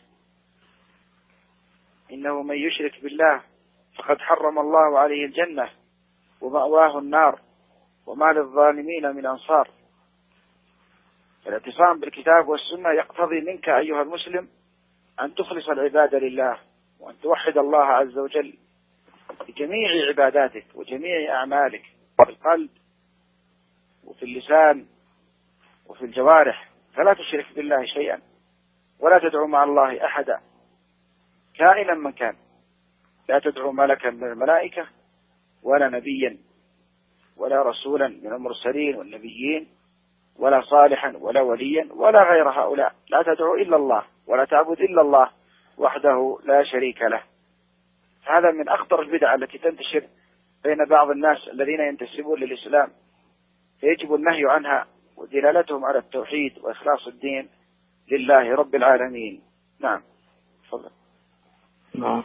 إنه من يشرك بالله فقد حرم الله عليه الجنة ومأواه النار وما للظالمين من أنصار. الاعتصام بالكتاب والسنة يقتضي منك أيها المسلم أن تخلص العبادة لله وأن توحد الله عز وجل بجميع عباداتك وجميع أعمالك، في القلب وفي اللسان وفي الجوارح، فلا تشرك بالله شيئا ولا تدعو مع الله أحدا كائنا من كان. لا تدعو ملكا من الملائكة ولا نبيا ولا رسولا من المرسلين والنبيين ولا صالحا ولا وليا ولا غير هؤلاء. لا تدعو إلا الله ولا تعبد إلا الله وحده لا شريك له. هذا من أخطر البدع التي تنتشر بين بعض الناس الذين ينتسبون للإسلام، فيجب النهي عنها ودلالتهم على التوحيد وإخلاص الدين لله رب العالمين. نعم، تفضل. No.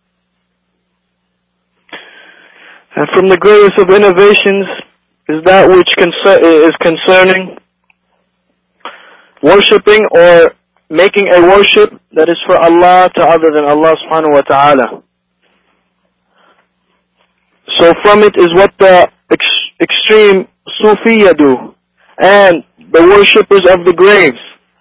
And from the greatest of innovations is that which concer- is concerning worshipping or making a worship that is for Allah to other than Allah subhanahu wa ta'ala. So from it is what the ex- extreme Sufiya do, and the worshippers of the graves,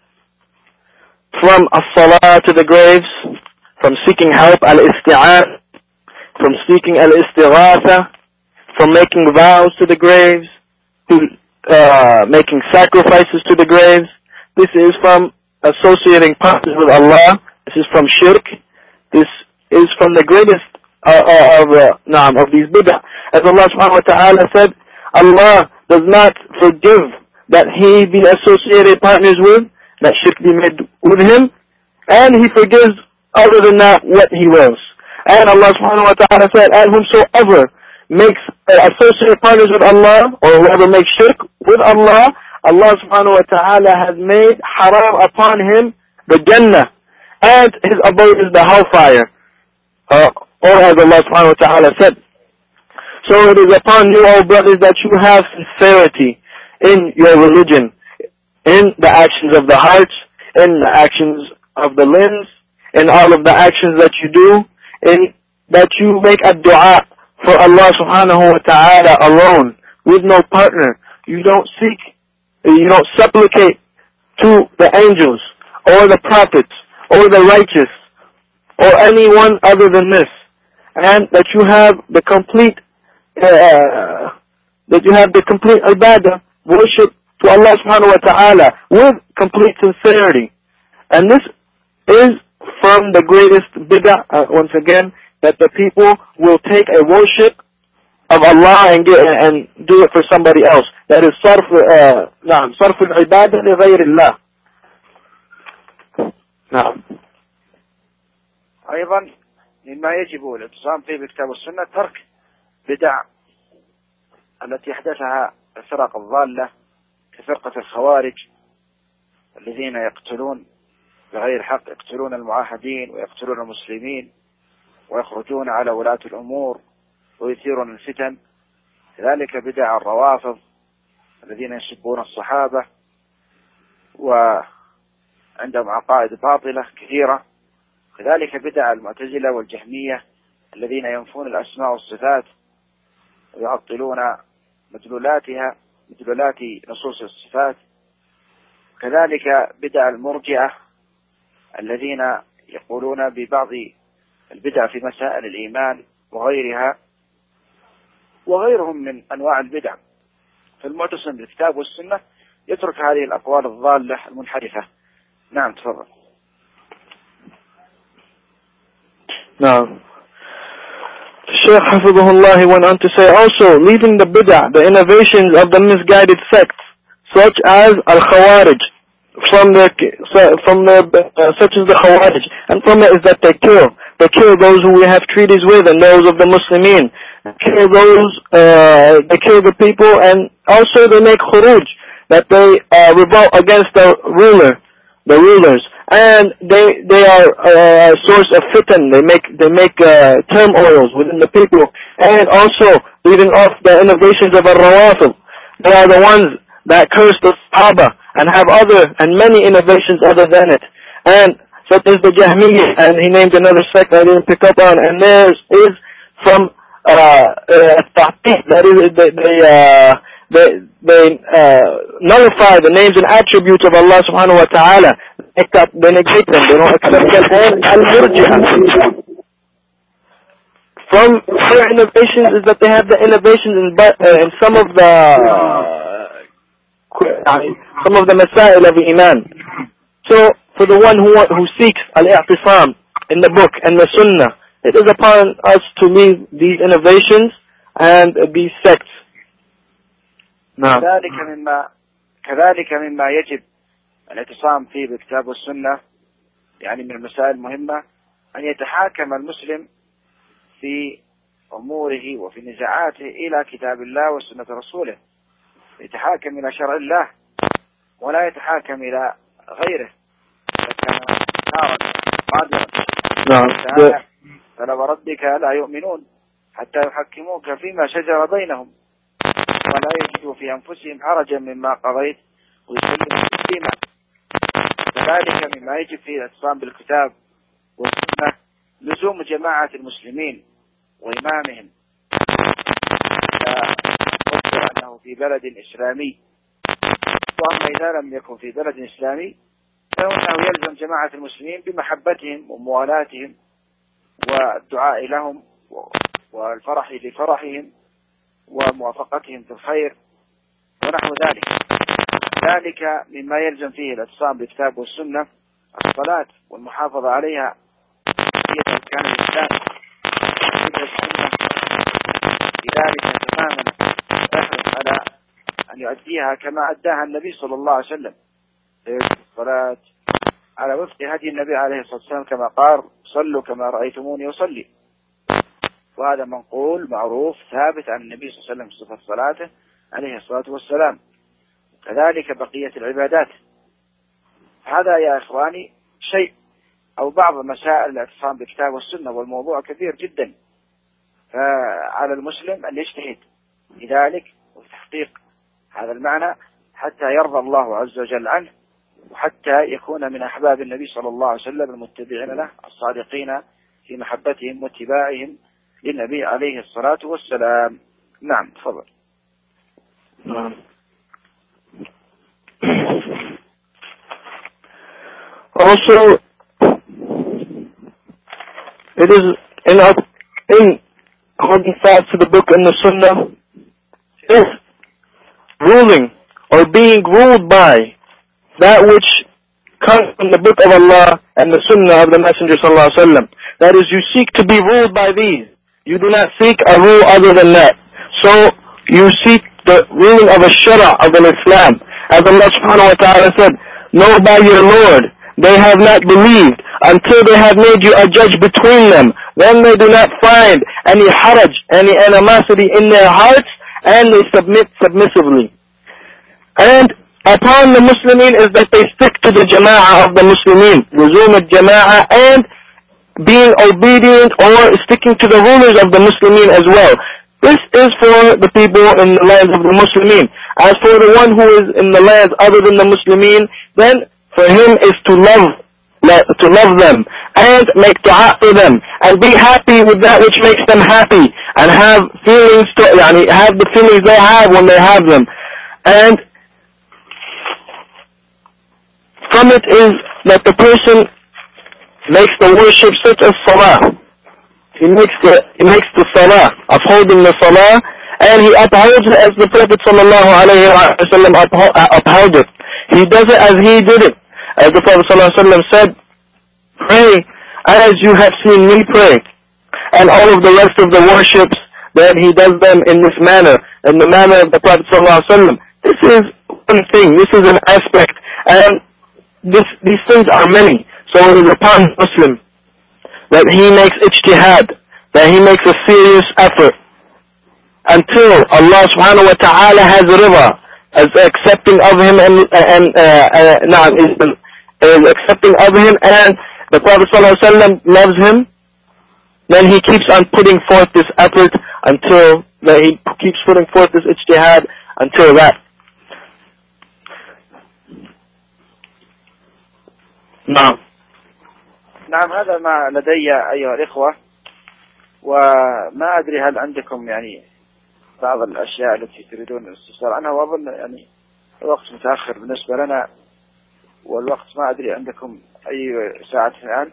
from as-salah to the graves, from seeking help, al-isti'an, from seeking al-istighatha, from making vows to the graves, to uh, making sacrifices to the graves. This is from associating partners with Allah. This is from shirk. This is from the greatest uh, uh, of uh, naam, of these bid'ah. As Allah subhanahu wa ta'ala said, Allah does not forgive that He be associated partners with, that shirk be made with Him, and He forgives other than that what He wills. And Allah subhanahu wa ta'ala said, and whomsoever makes uh, associate partners with Allah, or whoever makes shirk with Allah, Allah subhanahu wa ta'ala has made haram upon him the Jannah, and his abode is the hellfire. Uh, or as Allah subhanahu wa ta'ala said. So it is upon you, O brothers, that you have sincerity in your religion, in the actions of the hearts, in the actions of the limbs, in all of the actions that you do, in that you make a dua for Allah subhanahu wa ta'ala alone, with no partner. You don't seek, you don't supplicate to the angels, or the prophets, or the righteous, or anyone other than this. And that you have the complete, uh, that you have the complete ibadah, worship to Allah subhanahu wa ta'ala, with complete sincerity. And this is from the greatest bid'ah, uh, once again, that the people will take a worship of Allah and get, and do it for somebody else. That is sarf, uh, نعم, صرف العبادة لغير الله. نعم. أيضا مما يجب الاعتصام فيه بكتاب السنة ترك بدع التي أحدثها الفرق الضالة كفرقة الخوارج الذين يقتلون بغير حق، يقتلون المعاهدين ويقتلون المسلمين ويخرجون على ولاة الأمور ويثيرون الفتن. كذلك بدع الروافض الذين يسبون الصحابة وعندهم عقائد باطلة كثيرة. كذلك بدع المعتزلة والجهمية الذين ينفون الأسماء والصفات ويعطلون مدلولاتها مدلولات نصوص الصفات. كذلك بدع المرجئة الذين يقولون ببعض البدع في مسائل الإيمان وغيرها وغيرهم من أنواع البدع. فالمعتصم بالكتاب والسنة يترك هذه الأقوال الضالة المنحرفة. نعم تفضل. نعم. Shaykh Hafidhullah went on to say also, leaving the bid'ah, the innovations of the misguided sects, such as Al-Khawarij, from the, from the, uh, such as the Khawarij, and from it is that they kill. They kill those who we have treaties with and those of the Muslimin. Kill those, uh, they kill the people, and also they make khuruj, that they uh, revolt against the ruler, the rulers. And they they are a source of fitan. They make they make uh, turmoils within the people. And also leaving off the innovations of al-Rawafid. They are the ones that curse the Sahaba and have other and many innovations other than it. And such as the Jahmiyyah, and he named another sect I didn't pick up on. And theirs is from uh, uh, that is they they uh, they, they uh, nullify the names and attributes of Allah subhanahu wa ta'ala. They negate them, they don't accept them. And al-Murji'ah, from their innovations is that they have the innovations in, uh, in some of the uh, some of the masail of iman. So for the one who who seeks al-i'tisam in the book and the sunnah, it is upon us to leave these innovations and these sects. نعم. كذلك مما كذلك مما يجب الاعتصام فيه بالكتاب والسنة، يعني من المسائل المهمة، أن يتحاكم المسلم في أموره وفي نزاعاته إلى كتاب الله وسنة رسوله، يتحاكم إلى شرع الله ولا يتحاكم إلى غيره. نعم. فلا وربك لا يؤمنون حتى يحكموك فيما شجر بينهم ولا يجدوا في أنفسهم حرجا مما قضيت ويسلموا تسليما. كذلك مما يجب فيه الاعتصام بالكتاب والسنة لزوم جماعة المسلمين وإمامهم إذا قدر أنه في بلد إسلامي. وأما إذا لم يكن في بلد إسلامي فإنه يلزم جماعة المسلمين بمحبتهم وموالاتهم والدعاء لهم والفرح لفرحهم وموافقتهم في الخير ونحو ذلك. ذلك مما يلزم فيه الاعتصام بالكتاب والسنة الصلاة والمحافظة عليها هي أركان الإسلام. لذلك تماما يحرص على أن يؤديها كما أداها النبي صلى الله عليه وسلم، الصلاة على وفق هدي النبي عليه الصلاة والسلام كما قال صلوا كما رأيتموني أصلي. وهذا منقول معروف ثابت عن النبي صلى الله عليه وسلم في صفة صلاته عليه الصلاة والسلام. كذلك بقية العبادات. هذا يا إخواني شيء أو بعض مسائل الاعتصام بالكتاب والسنة، والموضوع كبير جدا. فعلى المسلم أن يجتهد لذلك وتحقيق هذا المعنى حتى يرضى الله عز وجل عنه، وحتى يكون من أحباب النبي صلى الله عليه وسلم المتبعين له الصادقين في محبتهم واتباعهم للنبي عليه الصلاة والسلام. نعم تفضل. نعم. Also, it is in a, in holding fast to the book and the Sunnah is ruling or being ruled by that which comes from the book of Allah and the Sunnah of the Messenger sallallahu alaihi wasallam. That is, you seek to be ruled by these. You do not seek a rule other than that. So you seek the ruling of a shara of an Islam. As Allah subhanahu wa ta'ala said, know by your Lord, they have not believed until they have made you a judge between them. Then they do not find any haraj, any animosity in their hearts, and they submit submissively. And upon the Muslimin is that they stick to the jama'ah of the Muslimin, luzum al-jama'ah, and being obedient or sticking to the rulers of the Muslimin as well. This is for the people in the lands of the Muslimin. As for the one who is in the lands other than the Muslimin, then for him is to love, to love them and make dua for them and be happy with that which makes them happy and have feelings to, yani, have the feelings they have when they have them. And from it is that the person makes the worship such as salah. He makes the he makes the salah, upholding the salah, and he upholds it as the Prophet sallallahu alaihi wasallam upheld it. He does it as he did it. As the Prophet sallallahu alaihi wasallam said, pray as you have seen me pray. And all of the rest of the worships, then he does them in this manner, in the manner of the Prophet sallallahu alaihi wasallam. This is one thing, this is an aspect, and this, these things are many. So it is upon Muslim that he makes ijtihad, that he makes a serious effort until Allah subhanahu wa ta'ala has rida, as accepting of him and, and uh, uh, nah, is, is accepting of him, and the Prophet sallallahu alaihi wasallam loves him. Then he keeps on putting forth this effort until that he keeps putting forth this ijtihad until that. نعم نعم هذا ما لدي أيها الإخوة، وما أدري هل عندكم يعني بعض الأشياء التي تريدون الاستفسار عنها، وأظن يعني الوقت متأخر بالنسبة لنا، والوقت ما أدري عندكم أي ساعة الآن.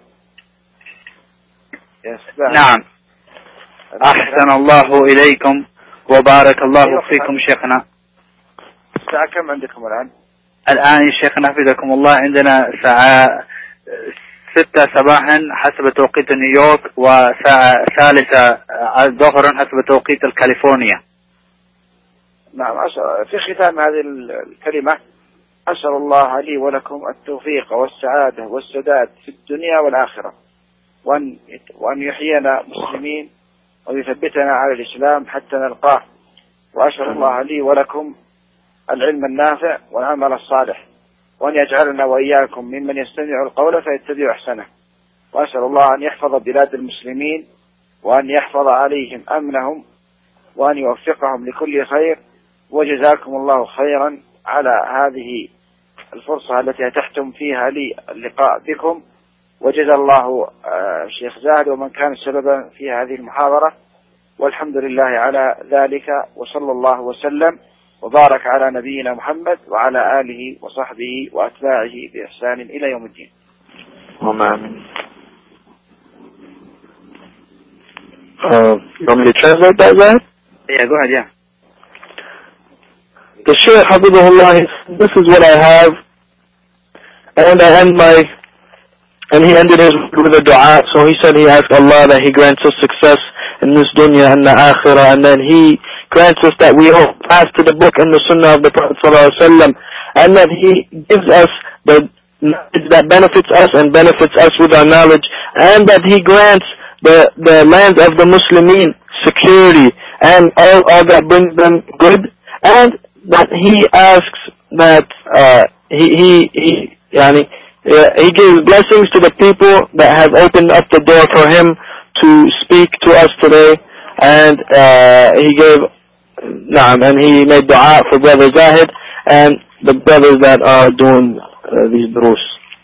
نعم أحسن الله إليكم وبارك الله فيكم شيخنا. الساعة كم عندكم الآن؟ الآن يا شيخنا حفظكم الله عندنا ساعة ستة صباحا حسب توقيت نيويورك، وساعة ثالثة ظهرا حسب توقيت الكاليفورنيا. نعم في ختام هذه الكلمة أسأل الله لي ولكم التوفيق والسعادة والسداد في الدنيا والآخرة، وأن وأن يحيينا مسلمين ويثبتنا على الإسلام حتى نلقاه. وأسأل الله لي ولكم العلم النافع والعمل الصالح، وأن يجعلنا وإياكم ممن يستمع القول فيتبع أحسنه. وأسأل الله أن يحفظ بلاد المسلمين، وأن يحفظ عليهم أمنهم، وأن يوفقهم لكل خير. وجزاكم الله خيرا على هذه الفرصة التي أتحتم فيها لي اللقاء بكم، وجزا الله الشيخ زاهد ومن كان سببا في هذه المحاضرة، والحمد لله على ذلك. وصلى الله وسلم وبارك على نبينا محمد وعلى آله وصحبه وأتباعه بإحسان إلى يوم الدين. Amen. Uh, you want me to translate that, Zahid? Yeah, go ahead, yeah. The Shaykh Hafidhullah, this is what I have, and I end my, and he ended his with a dua. So he said he asked Allah that he grants us success in this dunya and the akhirah, and then he grants us that we hold fast to the book and the sunnah of the Prophet sallallahu alaihi wasallam, and that he gives us the knowledge that benefits us and benefits us with our knowledge, and that he grants the, the lands of the Muslimin security and all, all that brings them good, and that he asks that uh, he he he yani, uh, he gives blessings to the people that have opened up the door for him to speak to us today, and uh, he gave, naam, and he made dua for Brother Zahid and the brothers that are doing uh, these durus.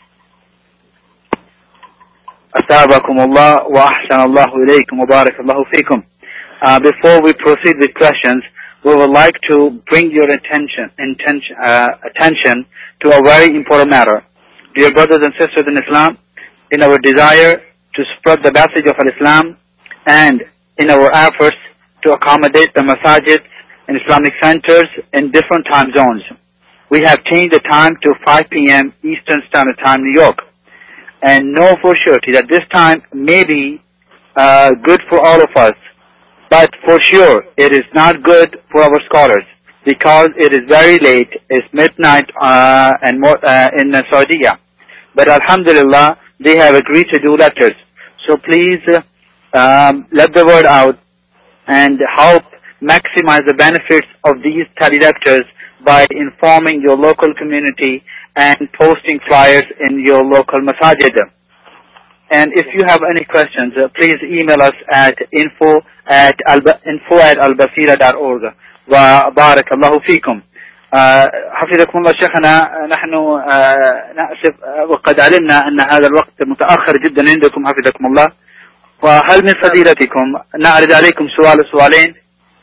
أثابكم الله وأحسن الله إليكم وبارك الله فيكم. Uh, before we proceed with questions, we would like to bring your attention, intention, uh, attention to a very important matter. Dear brothers and sisters in Islam, in our desire to spread the message of Islam and in our efforts to accommodate the masajid and Islamic centers in different time zones, we have changed the time to five p.m. Eastern Standard Time, New York. And know for surety that this time may be uh, good for all of us, but for sure it is not good for our scholars because it is very late. It's midnight uh, and more uh, in uh, Saudi. But Alhamdulillah, they have agreed to do lectures. So please uh, um, let the word out and help maximize the benefits of these study lectures by informing your local community and posting flyers in your local masajid. And if you have any questions, uh, please email us at info at info at albasira dot org. وبارك الله فيكم. حفظكم الله شيخنا، نحن نأسف وقد علمنا أن هذا الوقت متأخر جدا عندكم حفظكم الله، وهل من فضيلتكم نعرض عليكم سؤال سؤالين؟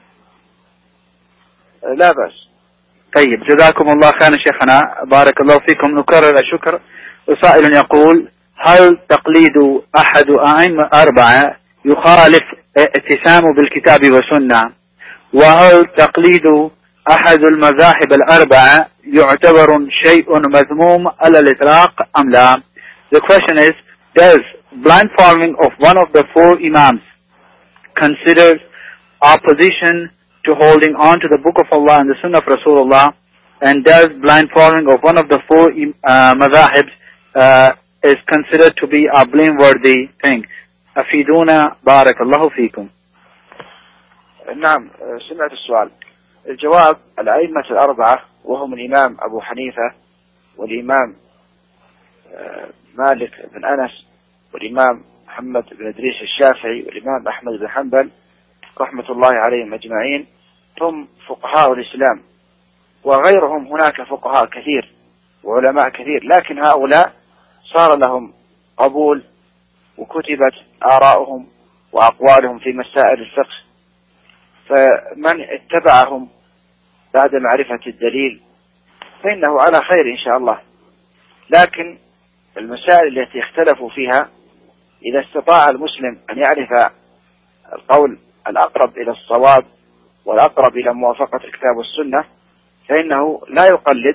لا بأس. طيب، جزاكم الله خيرا شيخنا، بارك الله فيكم. نكرر الشكر. وسائل يقول: هل تقليد أحد أئمة أربعة يخالف اتسامه بالكتاب والسنة؟ وهل تقليد أحد المذاهب الأربعة يعتبر شيء مذموم على الإطلاق أم لا? The question is, does blind following of one of the four imams considered opposition to holding on to the Book of Allah and the Sunnah of Rasulullah, and does blind following of one of the four uh, madhahibs uh, is considered to be a blameworthy thing? أفيدونا بارك الله فيكم. نعم، سمعت السؤال. الجواب: الأئمة الأربعة وهم الإمام أبو حنيفة والإمام مالك بن أنس والإمام محمد بن إدريس الشافعي والإمام أحمد بن حنبل رحمة الله عليهم أجمعين هم فقهاء الإسلام، وغيرهم هناك فقهاء كثير وعلماء كثير، لكن هؤلاء صار لهم قبول وكتبت آراؤهم وأقوالهم في مسائل الفقه، فمن اتبعهم بعد معرفة الدليل فإنه على خير إن شاء الله. لكن المسائل التي اختلفوا فيها إذا استطاع المسلم أن يعرف القول الأقرب إلى الصواب والأقرب إلى موافقة الكتاب والسنة فإنه لا يقلد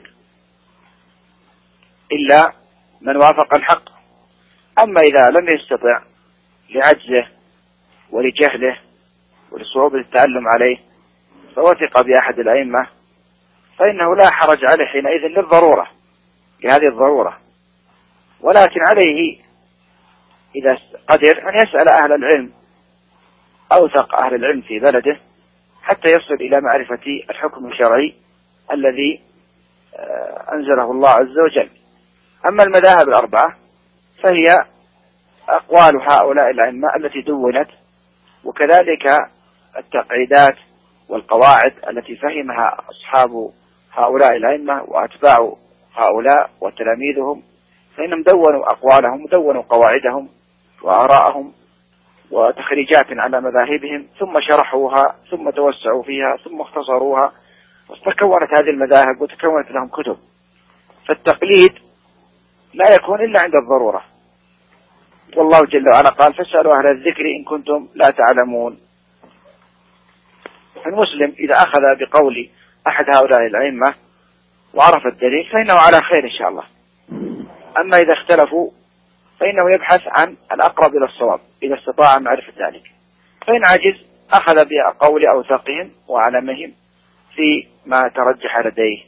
إلا من وافق الحق. أما إذا لم يستطع لعجزه ولجهله ولصعوبة التعلم عليه فوثق بأحد الأئمة فإنه لا حرج عليه حينئذ للضرورة، لهذه الضرورة. ولكن عليه إذا قدر أن يسأل أهل العلم، أوثق أهل العلم في بلده، حتى يصل إلى معرفة الحكم الشرعي الذي أنزله الله عز وجل. أما المذاهب الأربعة فهي أقوال هؤلاء الأئمة التي دونت، وكذلك التقعيدات والقواعد التي فهمها أصحاب هؤلاء الأئمة وأتباع هؤلاء وتلاميذهم، فإنهم دونوا أقوالهم ودونوا قواعدهم وآراءهم وتخريجات على مذاهبهم، ثم شرحوها ثم توسعوا فيها ثم اختصروها، وتكونت هذه المذاهب وتكونت لهم كتب. فالتقليد لا يكون إلا عند الضرورة، والله جل وعلا قال: فاسألوا أهل الذكر إن كنتم لا تعلمون. فالمسلم إذا أخذ بقول أحد هؤلاء الأئمة وعرف الدليل فإنه على خير إن شاء الله. أما إذا اختلفوا فإنه يبحث عن الأقرب إلى الصواب إذا استطاع معرفة ذلك، فإن عجز أخذ بقول أوثقهم وعلمهم فيما ترجح لديه.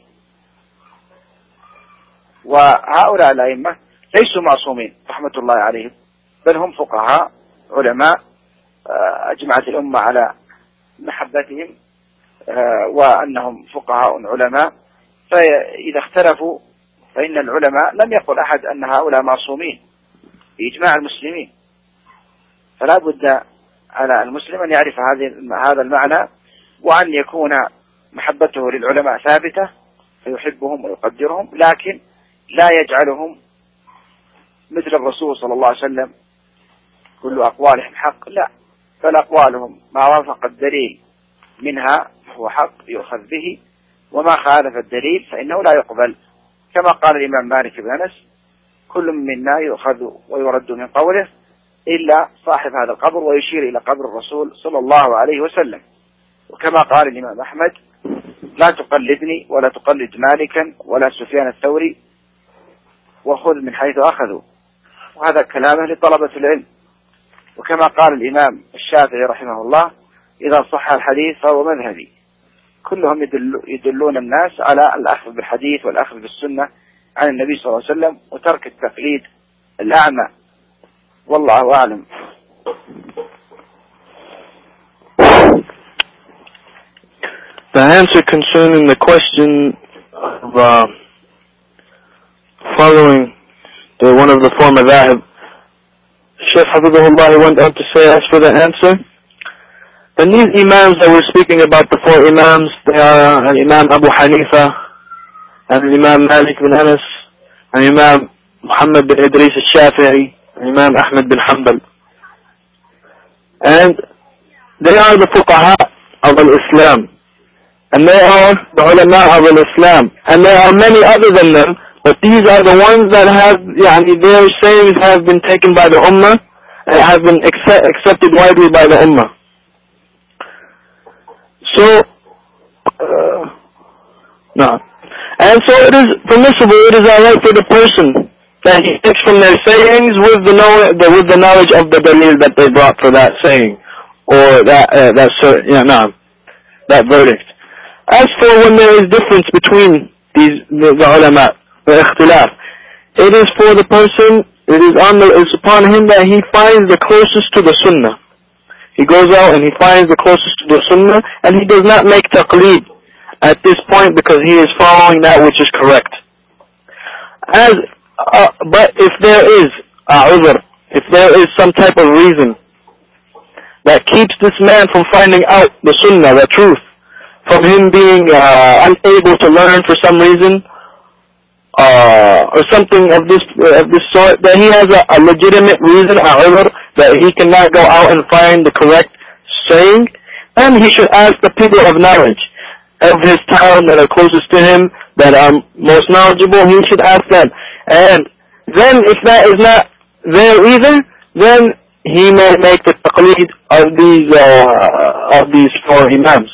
وهؤلاء الأئمة ليسوا معصومين رحمة الله عليهم، بل هم فقهاء علماء أجمعت الأمة على محبتهم وأنهم فقهاء علماء. فإذا اختلفوا فإن العلماء لم يقل أحد أن هؤلاء معصومين بإجماع المسلمين، فلا بد على المسلم أن يعرف هذه هذا المعنى، وأن يكون محبته للعلماء ثابتة فيحبهم ويقدرهم، لكن لا يجعلهم مثل الرسول صلى الله عليه وسلم كل أقوالهم حق، لا، بل أقوالهم ما وافق الدليل منها فهو حق يؤخذ به، وما خالف الدليل فإنه لا يقبل، كما قال الإمام مالك بن أنس: كل منا يؤخذ ويرد من قوله إلا صاحب هذا القبر، ويشير إلى قبر الرسول صلى الله عليه وسلم. وكما قال الإمام أحمد: لا تقلدني ولا تقلد مالكا ولا سفيان الثوري، وخذ من حيث أخذوا. وهذا كلامه لطلبة العلم. وكما قال الإمام الشافعي رحمه الله: إذا صح الحديث فهو مذهبي. كلهم يدل يدلون الناس على الأخذ بالحديث والأخذ بالسنة عن النبي صلى الله عليه وسلم، وترك التقليد الأعمى، والله أعلم. The answer concerning the question of uh, following the one of the four madhahib, Shaykh Hafidhullah went on to say, as for the answer, and these imams that we're speaking about, the four imams, they are uh, Imam Abu Hanifa, and Imam Malik bin Anas, and Imam Muhammad bin Idris al-Shafi'i, and Imam Ahmad bin Hanbal. And they are the fuqaha of al-Islam. And they are the ulama of al-Islam. And there are many other than them, but these are the ones that have, yani, their sayings have been taken by the ummah, and have been accept, accepted widely by the ummah. So, uh, no. And so it is permissible, it is alright for the person that he takes from their sayings with the, know, the, with the knowledge of the dalil that they brought for that saying, or that, uh, that, yeah, no, that verdict. As for when there is difference between these, the, the ulama, the ikhtilaf, it is for the person, it is on the, it's upon him that he finds the closest to the sunnah. He goes out and he finds the closest to the sunnah, and he does not make taqleed at this point because he is following that which is correct. As, uh, but if there is a udhr, if there is some type of reason that keeps this man from finding out the sunnah, the truth, from him being uh, unable to learn for some reason, uh, or something of this uh, of this sort, that he has a, a legitimate reason, a udhr, that he cannot go out and find the correct saying, then he should ask the people of knowledge of his town that are closest to him, that are most knowledgeable. He should ask them. And then if that is not there either, then he may make the taqleed of these uh, of these four imams.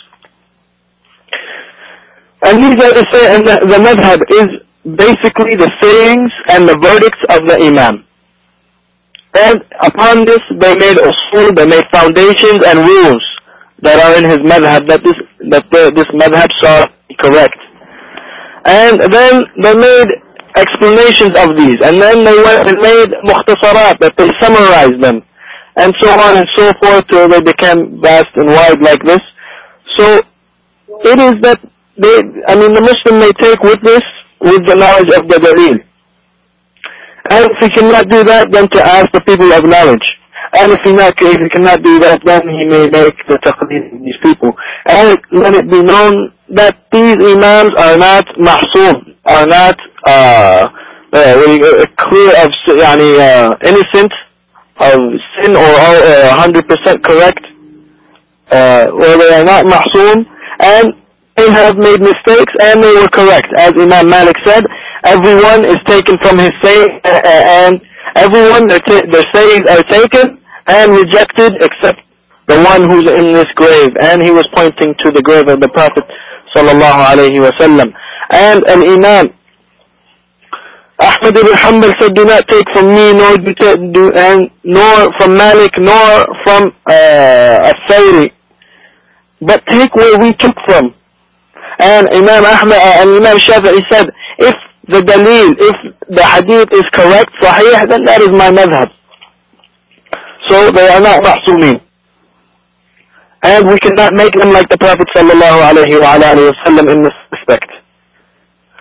And these are the say, and the, the madhab is basically the sayings and the verdicts of the imam. And upon this, they made usul, they made foundations and rules that are in his madhab, that this that the, this madhab saw correct. And then they made explanations of these, and then they went and made mukhtasarat, that they summarized them, and so on and so forth till they became vast and wide like this. So it is that they, I mean, the Muslim may take with this, with the knowledge of the dalil. And if he cannot do that, then to ask the people of knowledge. And if he, not, if he cannot do that, then he may make the taqleed of these people. And let it be known that these imams are not mahsoom, are not uh, uh, clear of, yani, uh, innocent of sin, or uh, one hundred percent correct, uh, or they are not mahsoom, and they have made mistakes, and they were correct. As Imam Malik said, everyone is taken from his saying, uh, and everyone, their, t- their sayings are taken and rejected except the one who's in this grave. And he was pointing to the grave of the Prophet sallallahu alayhi wa sallam. And an Imam Ahmad ibn Hanbal said, do not take from me, nor do, t- do and nor from Malik, nor from uh, Al-Thawri, but take where we took from. And Imam Ahmad uh, and Imam Shafi'i said, if the dalil, if the hadith is correct, sahih, then that is my madhab. So they are not ma'sumeen. And we cannot make them like the Prophet sallallahu alayhi wa alayhi wa sallam in this respect.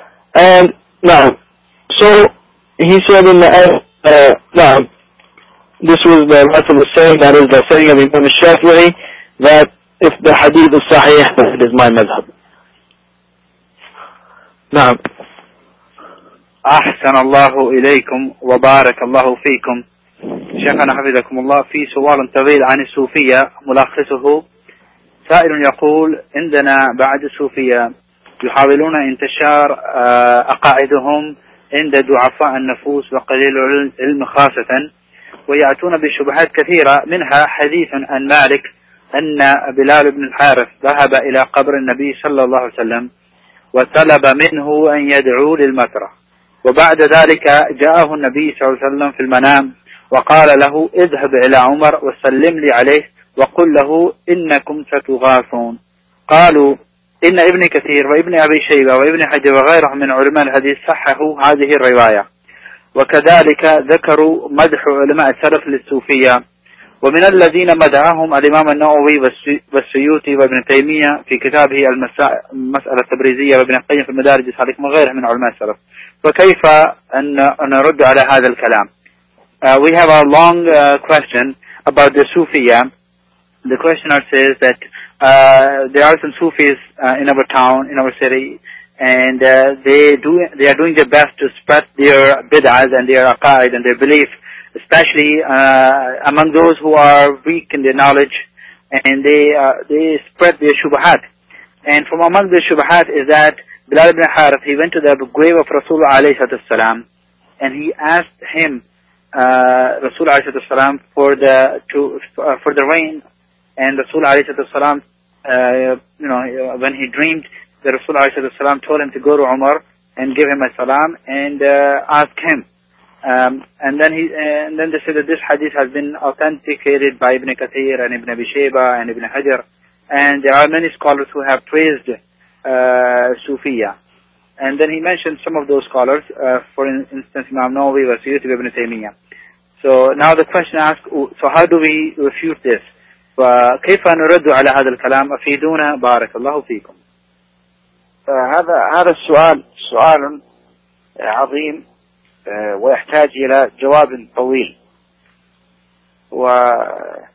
And now, so he said in the uh, now, this was the Rasul was saying, that is the saying of Imam Shafi'i, that if the hadith is sahih, then it is my madhab. نعم. أحسن الله إليكم وبارك الله فيكم. شيخنا حفظكم الله، في سؤال طويل عن الصوفية ملخصه. سائل يقول: عندنا بعض الصوفية يحاولون انتشار أقاعدهم عند ضعفاء النفوس وقليل العلم خاصة، ويأتون بشبهات كثيرة، منها حديث عن مالك أن بلال بن الحارث ذهب إلى قبر النبي صلى الله عليه وسلم وطلب منه أن يدعو للمطر، وبعد ذلك جاءه النبي صلى الله عليه وسلم في المنام وقال له: اذهب إلى عمر وسلم لي عليه وقل له إنكم ستغاثون. قالوا إن ابن كثير وابن أبي شيبة وابن حجر وغيرهم من علماء الحديث صححوا هذه الرواية، وكذلك ذكروا مدح علماء السلف للصوفية، ومن الذين مدعهم الإمام النووي والسيوطي وابن تيمية في كتابه المسألة التبريزية وابن القيم في المدارج السالكين وغيرهم من علماء السلف. فكيف أن نرد على هذا الكلام؟ Uh, we have a long uh, question about the Sufiya. The questioner says that uh, there are some Sufis uh, in our town, in our city, and uh, they do they are doing their best to spread their bid'ahs and their aqaid and their belief, especially uh, among those who are weak in their knowledge, and they uh, they spread their shubahat. And from among the shubahat is that Bilal ibn Harith, he went to the grave of Rasulullah alayhi salam, and he asked him, uh, Rasulullah alayhi salam, for the to uh, for the rain, and Rasulullah alayhi salam, uh, you know, when he dreamed, the Rasulullah alayhi salam told him to go to Umar and give him a salam and uh, ask him. Um, and then he, uh, and then they said that this hadith has been authenticated by Ibn Kathir and Ibn Abi Shayba and Ibn Hajar, and there are many scholars who have praised uh, Sufiya. And then he mentioned some of those scholars, uh, for instance, Imam Nawawi wa Suyuti Ibn Taymiyyah. So now the question asks, so how do we refute this? وكيف نرد على هذا الكلام؟ أفيدونا بارك الله فيكم. هذا هذا السؤال سؤال عظيم ويحتاج إلى جواب طويل، ولكن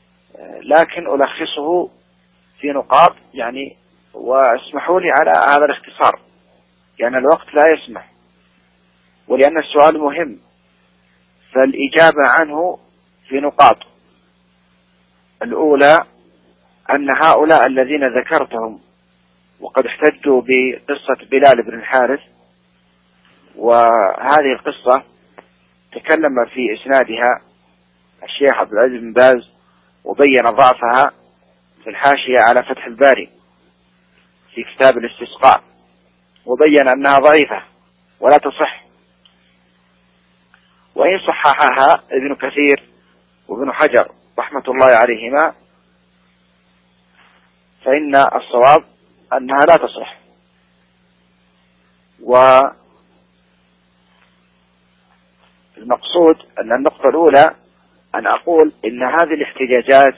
ألخصه في نقاط يعني، واسمحوا لي على هذا الاختصار، يعني الوقت لا يسمح، ولأن السؤال مهم، فالإجابة عنه في نقاط. الأولى أن هؤلاء الذين ذكرتهم وقد احتجوا بقصة بلال بن الحارث، وهذه القصة تكلم في إسنادها الشيخ عبد العزيز بن باز وبين ضعفها في الحاشية على فتح الباري في كتاب الاستسقاء، وبين أنها ضعيفة ولا تصح، وإن صححها ابن كثير وابن حجر رحمة الله عليهما فإن الصواب أنها لا تصح. والمقصود أن النقطة الأولى أن أقول إن هذه الاحتجاجات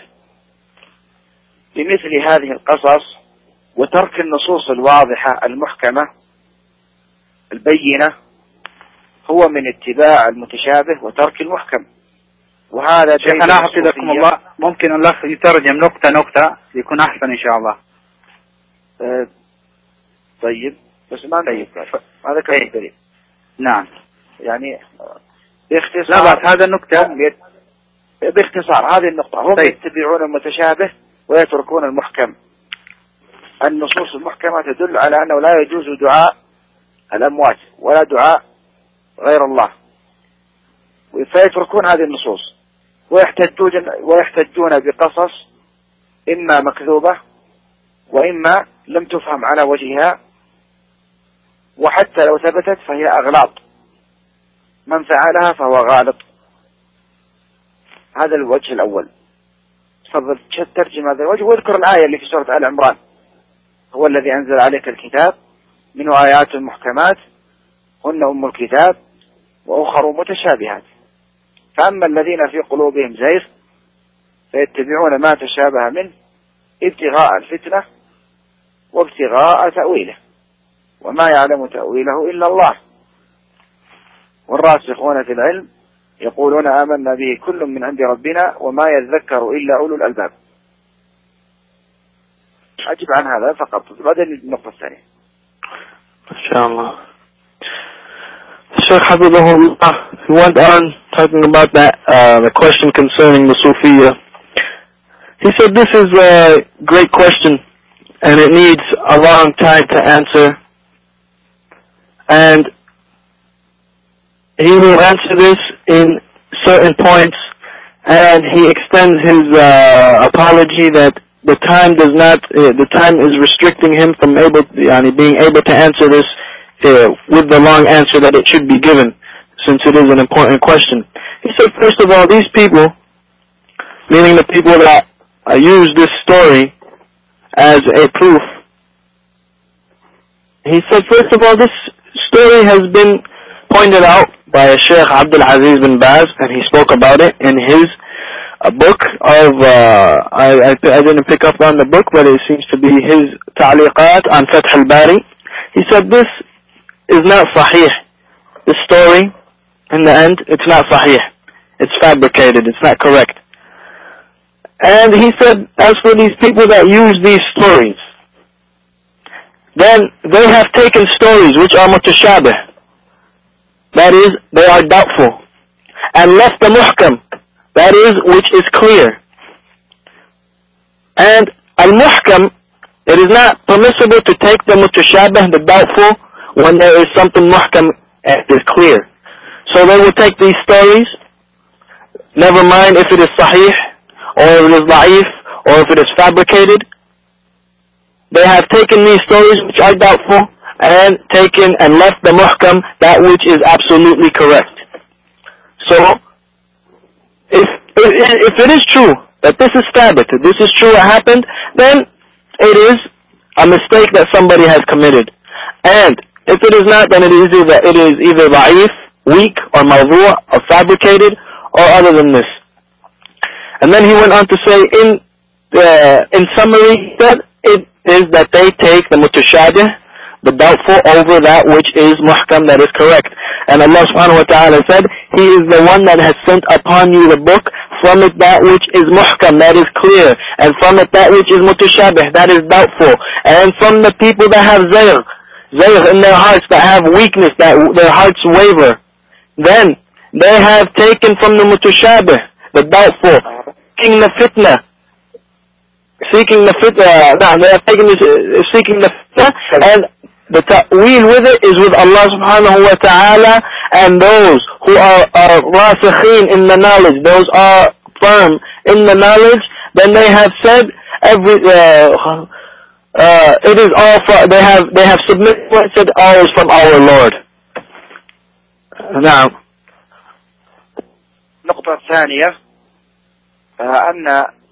بمثل هذه القصص وترك النصوص الواضحة المحكمة البينة هو من اتباع المتشابه وترك المحكم، وهذا شيخنا حفظكم الله ممكن الله يترجم نقطة نقطة يكون أحسن إن شاء الله. أه طيب بس ما طيب. هذا كان الدليل. نعم يعني باختصار لا بس هذا النقطة باختصار هذه النقطة هم طيب. يتبعون المتشابه ويتركون المحكم. النصوص المحكمة تدل على أنه لا يجوز دعاء الأموات ولا دعاء غير الله، فيتركون هذه النصوص ويحتجون ويحتجون بقصص إما مكذوبة وإما لم تفهم على وجهها، وحتى لو ثبتت فهي أغلاط، من فعلها فهو غالط. هذا الوجه الأول. تفضل ترجم هذا الوجه واذكر الآية اللي في سورة آل عمران: هو الذي أنزل عليك الكتاب منه آيات محكمات هن أم الكتاب وأخر متشابهات، فأما الذين في قلوبهم زيغ فيتبعون ما تشابه منه ابتغاء الفتنة وابتغاء تأويله وما يعلم تأويله إلا الله والراسخون في العلم يقولون آمنا به كل من عند ربنا وما يذكر إلا أولو الألباب. أجب عن هذا فقط. بعدين النقطة الثانية إن شاء الله. Shaykh Habibullah, he went on talking about that, uh, the question concerning the Sufiya. He said this is a great question and it needs a long time to answer, and he will answer this in certain points, and he extends his uh, apology that the time does not, uh, the time is restricting him from able, yani, being able to answer this uh, with the long answer that it should be given, since it is an important question. He said, first of all, these people, meaning the people that uh, use this story as a proof, he said, first of all, this story has been pointed out by a Sheikh Abdul Aziz bin Baz, and he spoke about it in his uh, book of, uh, I, I, I didn't pick up on the book, but it seems to be his ta'liqat on Fath al-Bari. He said this is not sahih. The story, in the end, it's not sahih. It's fabricated, it's not correct. And he said, as for these people that use these stories, then they have taken stories which are mutashabih, that is, they are doubtful, and left the muhkam, that is, which is clear. And al-muhkam, it is not permissible to take the mutashabih, the doubtful, when there is something muhkam that is clear. So they will take these stories, never mind if it is sahih, or if it is da'if, or if it is fabricated. They have taken these stories which are doubtful and taken and left the muhkam, that which is absolutely correct. So, if, if, if it is true that this is thabit, this is true, it happened, then it is a mistake that somebody has committed. And if it is not, then it is either, it is either da'if, weak, or mawdu', or fabricated, or other than this. And then he went on to say, in uh, in summary, that it is that they take the mutashabih, the doubtful, over that which is muhkam, that is correct. And Allah subhanahu wa ta'ala said, He is the one that has sent upon you the book, from it that which is muhkam, that is clear, and from it that which is mutashabih, that is doubtful, and from the people that have zayg, zayg in their hearts, that have weakness, that their hearts waver, then they have taken from the mutashabih, the doubtful, seeking the fitna, seeking the fitna, no, they have taken this, uh, seeking the fitna, and the ta'weel with it is with Allah subhanahu wa ta'ala, and those who are, are rasikhin in the knowledge, those are firm in the knowledge, then they have said, every, uh, uh, it is all for, they have, they have submitted and said, all is from our Lord. Now, النقطة الثانية أن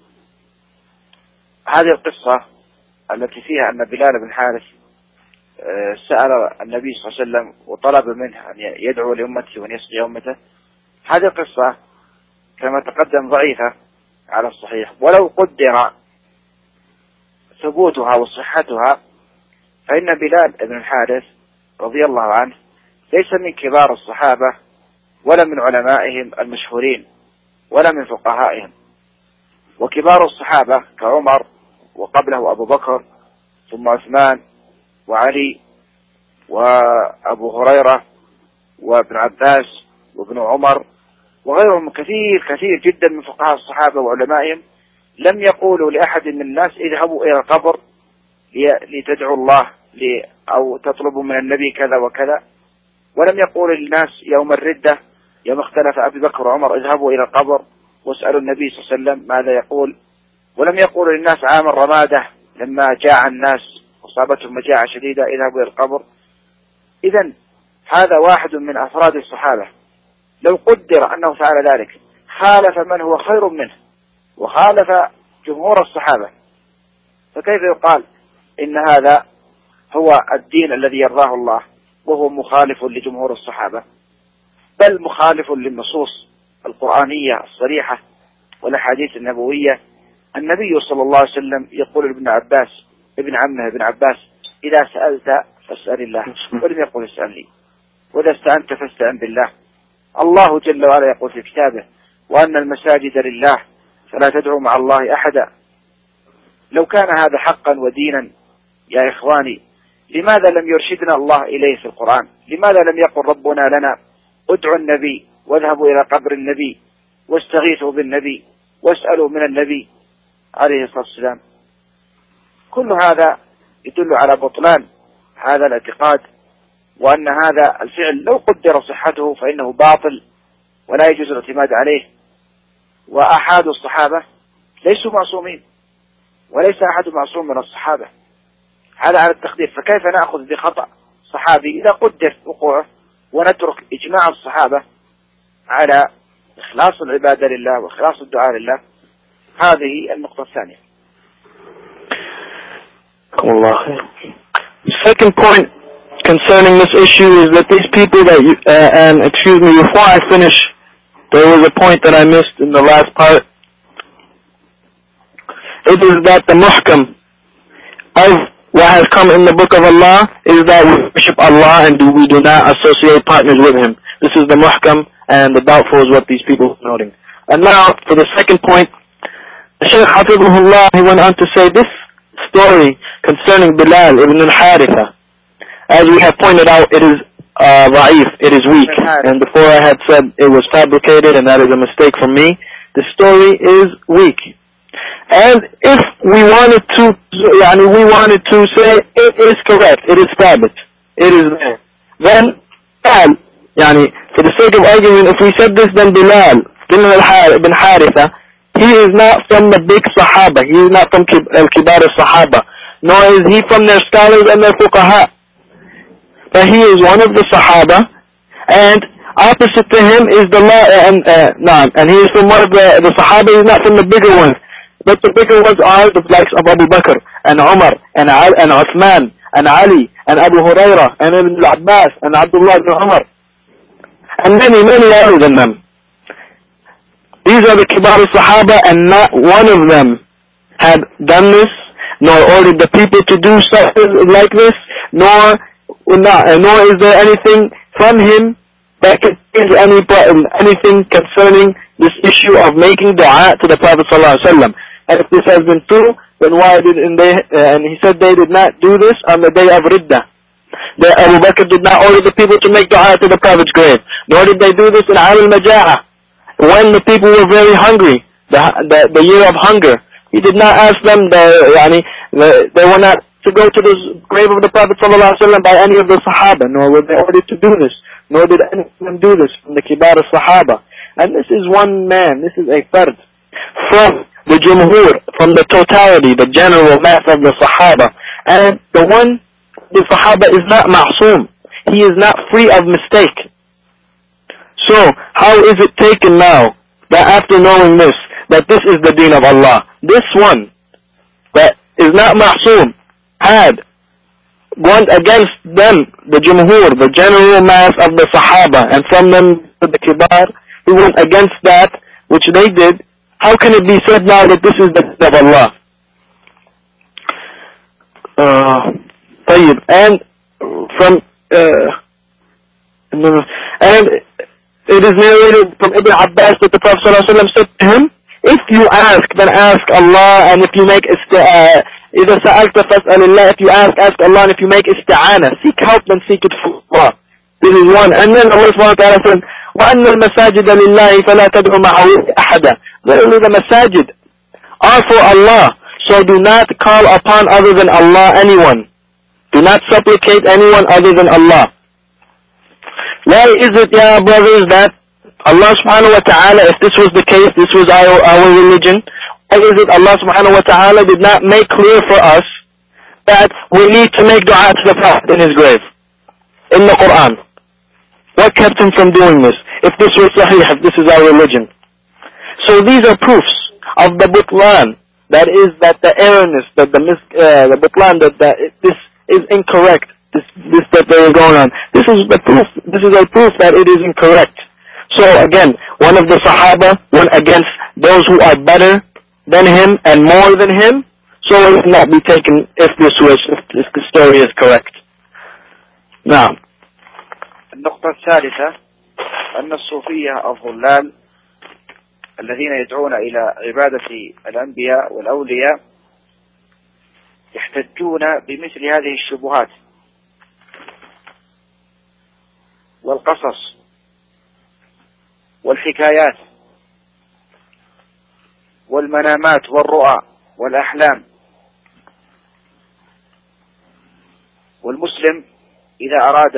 هذه القصة التي فيها أن بلال بن حارث سأل النبي صلى الله عليه وسلم وطلب منه أن يدعو لأمته وأن يسقي أمته، هذه القصة كما تقدم ضعيفة على الصحيح، ولو قدر ثبوتها وصحتها فإن بلال بن الحارث رضي الله عنه ليس من كبار الصحابة ولا من علمائهم المشهورين ولا من فقهائهم، وكبار الصحابة كعمر وقبله أبو بكر ثم عثمان وعلي وأبو هريرة وابن عباس وابن عمر وغيرهم كثير كثير جدا من فقهاء الصحابة وعلمائهم لم يقولوا لأحد من الناس اذهبوا إلى القبر لتدعوا الله أو تطلبوا من النبي كذا وكذا، ولم يقول للناس يوم الردة يوم اختلف أبي بكر وعمر اذهبوا إلى القبر واسألوا النبي صلى الله عليه وسلم ماذا يقول، ولم يقول للناس عام الرمادة لما جاع الناس أصابتهم مجاعة شديدة اذهبوا إلى القبر. إذن هذا واحد من أفراد الصحابة، لو قدر أنه فعل ذلك خالف من هو خير منه وخالف جمهور الصحابة، فكيف يقال إن هذا هو الدين الذي يرضاه الله وهو مخالف لجمهور الصحابة، بل مخالف للنصوص القرآنية الصريحة والأحاديث النبوية. النبي صلى الله عليه وسلم يقول لابن عباس ابن عمه ابن عباس إذا سألت فاسأل الله ولم يقل اسأل لي، وإذا استعنت فاستعن بالله. الله جل وعلا يقول في كتابه وأن المساجد لله فلا تدعوا مع الله أحدا. لو كان هذا حقا ودينا يا إخواني لماذا لم يرشدنا الله إليه في القرآن؟ لماذا لم يقل ربنا لنا ادعوا النبي واذهبوا إلى قبر النبي واستغيثوا بالنبي واسألوا من النبي عليه الصلاة والسلام؟ كل هذا يدل على بطلان هذا الاعتقاد، وأن هذا الفعل لو قدر صحته فإنه باطل ولا يجوز الاعتماد عليه. وأحد الصحابة ليسوا معصومين، وليس أحد معصوم من الصحابة، هذا على التقدير. فكيف نأخذ بخطأ صحابي إذا قدر وقوعه ونترك إجماع الصحابة على إخلاص العبادة لله وإخلاص الدعاء لله؟ هذه النقطة الثانية. Allah. Second point concerning this issue is that these people that you, uh, and excuse me, before I finish, there was a point that I missed in the last part. It is that the muhkam of what has come in the book of Allah is that we worship Allah and do, we do not associate partners with Him. This is the muhkam, and the doubtful is what these people are noting. And now, for the second point, Shaykh Hafidhullah, he went on to say this story concerning Bilal ibn al-Haritha. As we have pointed out, it is uh, ra'if, it is weak. And before I had said it was fabricated, and that is a mistake from me. The story is weak. And if we wanted to, yani we wanted to say it is correct, it is tabit, it is there, then Bilal, yani for the sake of argument, if we said this, then Bilal ibn Haritha, he is not from the big Sahaba, he is not from al-Kibar al-Sahaba, nor is he from their scholars and their fuqaha, but he is one of the Sahaba, and opposite to him is the law, and uh, nah, and he is from one of the, the Sahaba, he is not from the bigger ones. But the bigger ones are the likes of Abu Bakr, and Umar, and Al, and Uthman, and Ali, and Abu Hurairah, and Ibn al-Abbas, and Abdullah ibn Umar, and many, many other than them. These are the Kibar al-Sahaba, and not one of them had done this, nor ordered the people to do something like this, nor, not, nor is there anything from him that contains any, anything concerning this issue of making dua to the Prophet ﷺ. And if this has been true, then why didn't they, uh, and he said they did not do this on the day of Riddah. That Abu Bakr did not order the people to make dua to the Prophet's grave. Nor did they do this in Aam al-Maja'ah, when the people were very hungry, the, the, the year of hunger. He did not ask them, the, yani, the, they were not to go to the grave of the Prophet ﷺ by any of the Sahaba, nor were they ordered to do this, nor did any of them do this from the Kibar al-Sahaba. And this is one man, this is a fard from the Jumhur, from the totality, the general mass of the Sahaba. And the one, the Sahaba is not ma'soom. He is not free of mistake. So, how is it taken now, that after knowing this, that this is the deen of Allah? This one, that is not ma'soom, had gone against them, the Jumhur, the general mass of the Sahaba, and from them to the Kibar, he went against that which they did. How can it be said now that this is the deen of Allah? Uh, and from uh, and it is narrated from Ibn Abbas that the Prophet ﷺ said to him, if you ask, then ask Allah, and if you make isti'ana, إذا سألت فاسأل الله, if you ask, ask Allah, and if you make isti'ana, seek help, then seek it for Allah. This is one. And then Allah subhanahu wa ta'ala said, وَأَنَّ الْمَسَاجِدَ لِلَّهِ فَلَا تَدْعُ مَعَهُ أَحَدًا. Literally the masajid are for Allah, so do not call upon other than Allah anyone. Do not supplicate anyone other than Allah. Why is it, ya brothers, that Allah subhanahu wa ta'ala, if this was the case, this was our, our religion, why is it Allah subhanahu wa ta'ala did not make clear for us that we need to make dua to the Prophet in his grave, in the Quran? What kept him from doing this? If this was sahih, if this is our religion. So these are proofs of the butlan, that is that the erroneous, that the mis, uh, the butlan, that, that it, this is incorrect, this, this that they are going on. This is the proof, this is a proof that it is incorrect. So again, one of the Sahaba went against those who are better than him and more than him, so it will not be taken if this was, if, if the story is correct. Now, النقطة الثالثة أن الصوفية الضلال الذين يدعون إلى عبادة الأنبياء والأولياء يحتجون بمثل هذه الشبهات والقصص والحكايات والمنامات والرؤى والأحلام. والمسلم إذا أراد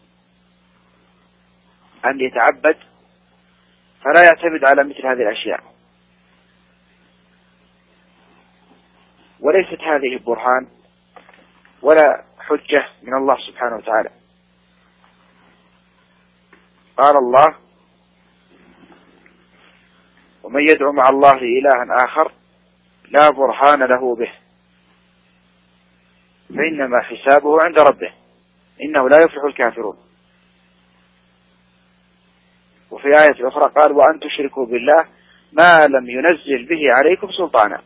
أن يتعبد فلا يعتمد على مثل هذه الأشياء، وليست هذه برهان ولا حجة من الله سبحانه وتعالى. قال الله: ومن يدعو مع الله إلها آخر لا برهان له به فإنما حسابه عند ربه إنه لا يفلح الكافرون. وفي آية أخرى قال: وأن تشركوا بالله ما لم ينزل به عليكم سلطانا.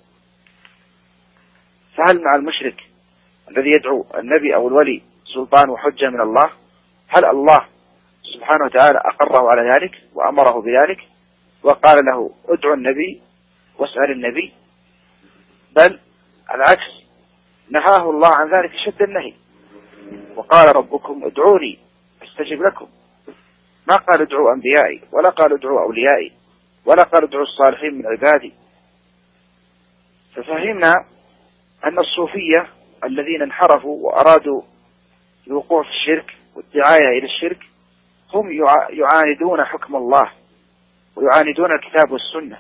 فهل مع المشرك الذي يدعو النبي أو الولي سلطان وحجة من الله؟ هل الله سبحانه وتعالى أقره على ذلك وأمره بذلك وقال له ادعو النبي واسأل النبي؟ بل العكس، نهاه الله عن ذلك شد النهي، وقال ربكم ادعوني استجب لكم. ما قال ادعوا أنبيائي ولا قال ادعوا أوليائي ولا قال ادعوا الصالحين من عبادي. ففهمنا أن الصوفية الذين انحرفوا وأرادوا الوقوع في الشرك والدعاية إلى الشرك هم يعاندون حكم الله ويعاندون الكتاب والسنة،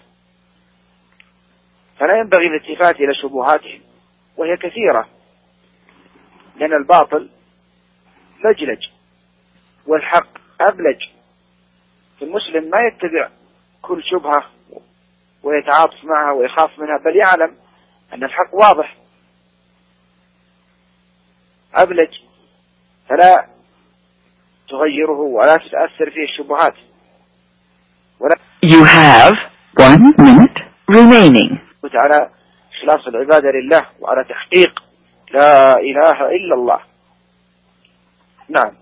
فلا ينبغي الالتفات إلى شبهاتهم وهي كثيرة، لأن الباطل لجلج والحق أبلج. فالمسلم ما يتبع كل شبهة ويتعاطف معها ويخاف منها، بل يعلم أن الحق واضح أبلج، فلا تغيره ولا تتأثر فيه الشبهات. ولا You have one minute remaining. على إخلاص العبادة لله وعلى تحقيق لا إله إلا الله. نعم.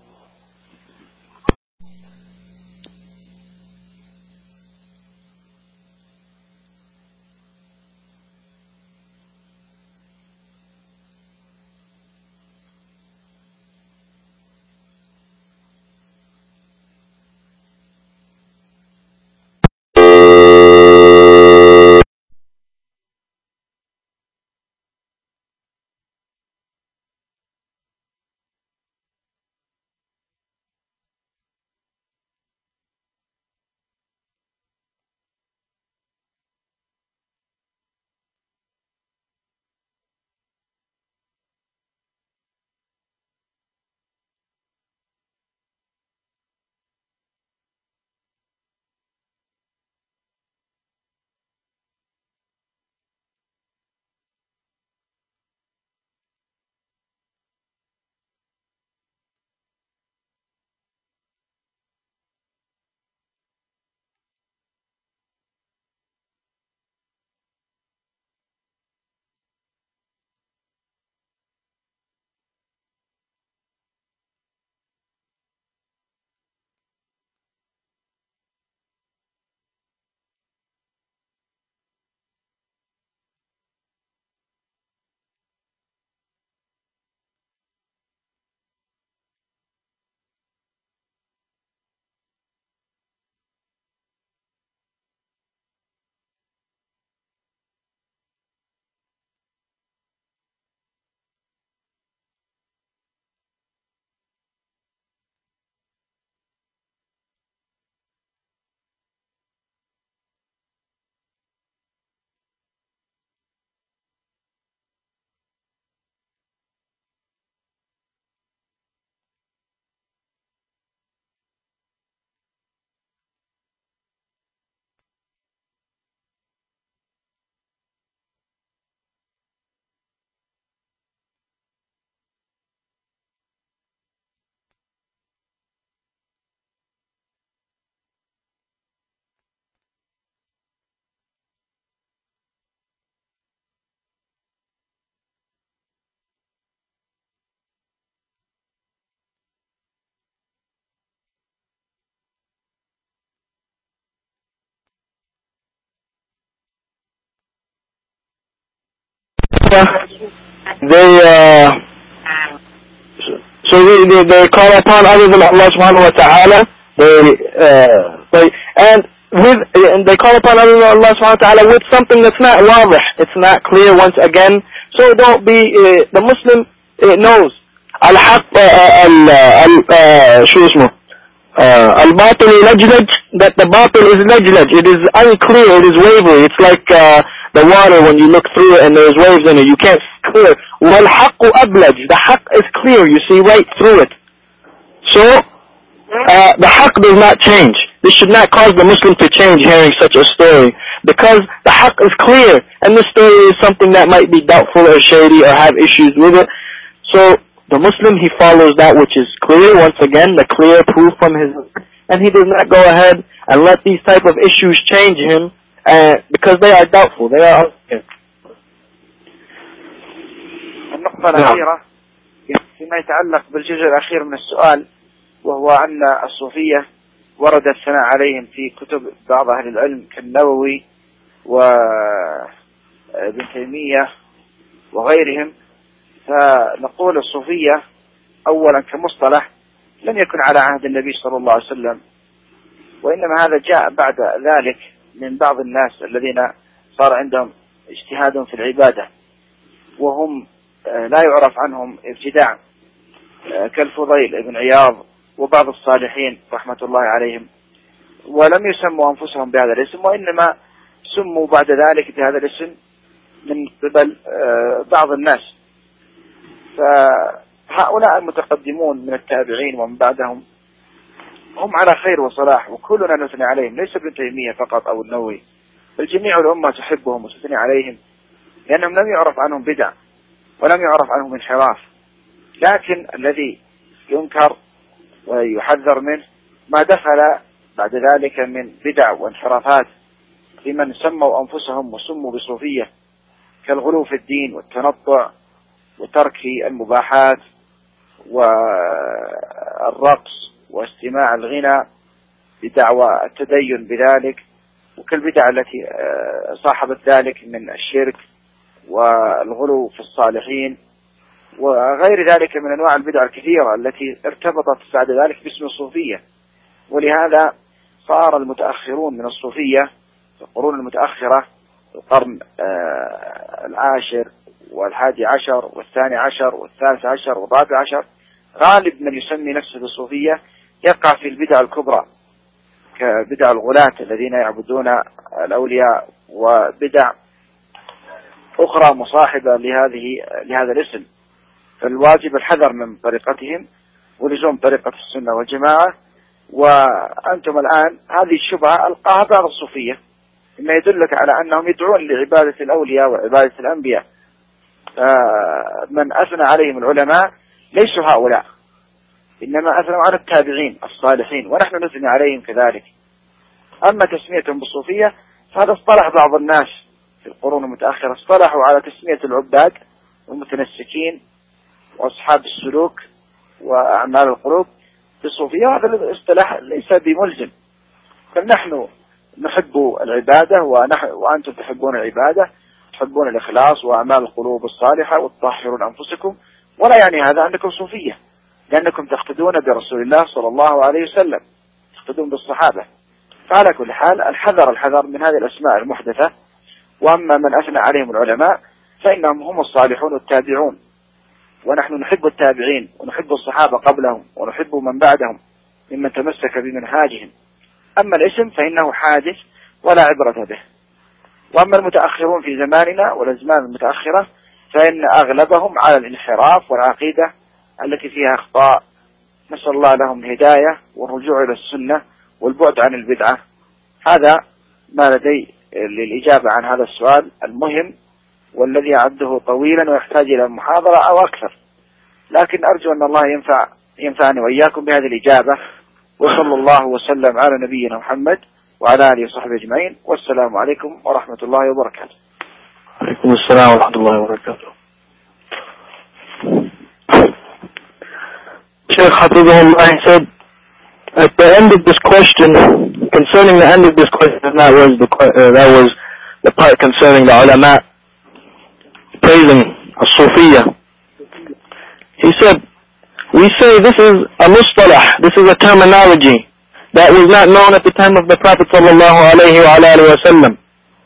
Sufa, they, uh, so they, they, they call upon other than Allah subhanahu wa ta'ala, they, uh, they, and with, and they call upon other than Allah subhanahu wa ta'ala with something that's not wadih, it's not clear once again, so don't be, uh, the Muslim uh, knows, al-haq, al, شو اسمه, al-batil lajlaj, that the batil is lajlaj, it is unclear, it is wavery, it's like, uh, the water when you look through it and there's waves in it, you can't see clear. وَالْحَقُّ أَبْلَجْ, the haqq is clear, you see right through it. So, uh, the haqq does not change. This should not cause the Muslim to change hearing such a story, because the haqq is clear, and this story is something that might be doubtful or shady or have issues with it. So, the Muslim, he follows that which is clear, once again, the clear proof from his, and he does not go ahead and let these type of issues change him, Uh, because they are doubtful, they are uncertain. النقطة الأخيرة فيما يتعلق بالجزء الأخير من السؤال، وهو أن الصوفية ورد الثناء عليهم في كتب بعض أهل العلم كالنووي وابن تيمية وغيرهم. فنقول الصوفية أولا كمصطلح لم يكن على عهد النبي صلى الله عليه وسلم، وإنما هذا جاء بعد ذلك من بعض الناس الذين صار عندهم اجتهاد في العبادة وهم لا يعرف عنهم ابتداع، كالفضيل بن عياض وبعض الصالحين رحمة الله عليهم، ولم يسموا أنفسهم بهذا الاسم، وإنما سموا بعد ذلك بهذا الاسم من قبل بعض الناس. فهؤلاء المتقدمون من التابعين ومن بعدهم هم على خير وصلاح، وكلنا نثني عليهم، ليس ابن تيمية فقط أو النووي، بل جميع الأمة تحبهم وتثني عليهم، لأنهم لم يعرف عنهم بدع ولم يعرف عنهم انحراف. لكن الذي ينكر ويحذر منه ما دخل بعد ذلك من بدع وانحرافات لمن سموا أنفسهم وسموا بصوفية، كالغلو في الدين والتنطع وترك المباحات والرقص واستماع الغنى بدعوى التدين بذلك، وكالبدع التي صاحبت ذلك من الشرك والغلو في الصالحين وغير ذلك من أنواع البدع الكثيرة التي ارتبطت بعد ذلك باسم الصوفية. ولهذا صار المتأخرون من الصوفية في القرون المتأخرة، القرن العاشر والحادي عشر والثاني عشر والثالث عشر والرابع عشر، غالب من يسمي نفسه بالصوفية يقع في البدع الكبرى كبدع الغلاة الذين يعبدون الأولياء، وبدع أخرى مصاحبة لهذه لهذا الاسم. فالواجب الحذر من طريقتهم ولزوم طريقة السنة والجماعة. وأنتم الآن هذه الشبهة ألقاها بعض الصوفية، مما يدلك على أنهم يدعون لعبادة الأولياء وعبادة الأنبياء. من أثنى عليهم العلماء ليسوا هؤلاء، إنما أثنوا على التابعين الصالحين، ونحن نثني عليهم كذلك. أما تسميتهم بالصوفية فهذا اصطلح بعض الناس في القرون المتأخرة، اصطلحوا على تسمية العباد والمتنسكين وأصحاب السلوك وأعمال القلوب بالصوفية، وهذا الاصطلاح ليس بملزم. فنحن نحب العبادة وأنتم تحبون العبادة، تحبون الإخلاص وأعمال القلوب الصالحة وتطهرون أنفسكم، ولا يعني هذا أنكم صوفية، لأنكم تقتدون برسول الله صلى الله عليه وسلم، تقتدون بالصحابة. فعلى كل حال الحذر الحذر من هذه الأسماء المحدثة. وأما من أثنى عليهم العلماء فإنهم هم الصالحون والتابعون، ونحن نحب التابعين ونحب الصحابة قبلهم ونحب من بعدهم ممن تمسك بمنهاجهم. أما الاسم فإنه حادث ولا عبرة به. وأما المتأخرون في زماننا والأزمان المتأخرة فإن أغلبهم على الانحراف والعقيدة التي فيها أخطاء، نسأل الله لهم الهداية والرجوع إلى السنة والبعد عن البدعة. هذا ما لدي للإجابة عن هذا السؤال المهم، والذي أعده طويلا ويحتاج إلى محاضرة أو أكثر، لكن أرجو أن الله ينفع ينفعني وإياكم بهذه الإجابة. وصلى الله وسلم على نبينا محمد وعلى آله وصحبه أجمعين، والسلام عليكم ورحمة الله وبركاته. عليكم السلام ورحمة الله وبركاته. Sheikh Hafizahullah said, at the end of this question, concerning the end of this question, that was the uh, that was the part concerning the ulama. praising as-Sufiya. He said, we say this is a mustalah, this is a terminology that was not known at the time of the Prophet sallallahu alayhi wa alayhi wa sallam.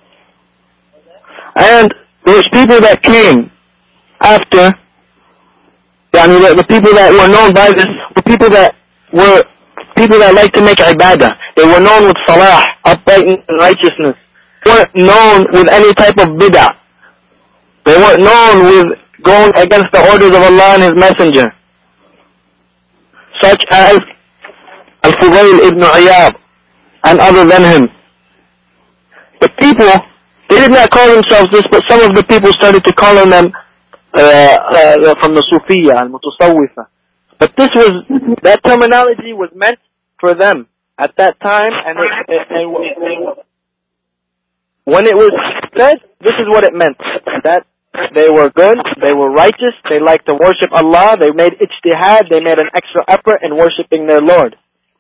And there's people that came after, yani the, the people that were known by this were people that were people that like to make ibadah. They were known with salah, uprightness and righteousness. They weren't known with any type of bid'ah. They weren't known with going against the orders of Allah and His Messenger, such as Al-Fudayl ibn Iyad and other than him. The people, they did not call themselves this, but some of the people started to call them uh, uh, from the Sufiya, al-Mutasawwifa. But this was, that terminology was meant for them at that time, and, it, it, and when it was said, this is what it meant. That they were good, they were righteous, they liked to worship Allah, they made ijtihad, they made an extra effort in worshiping their Lord.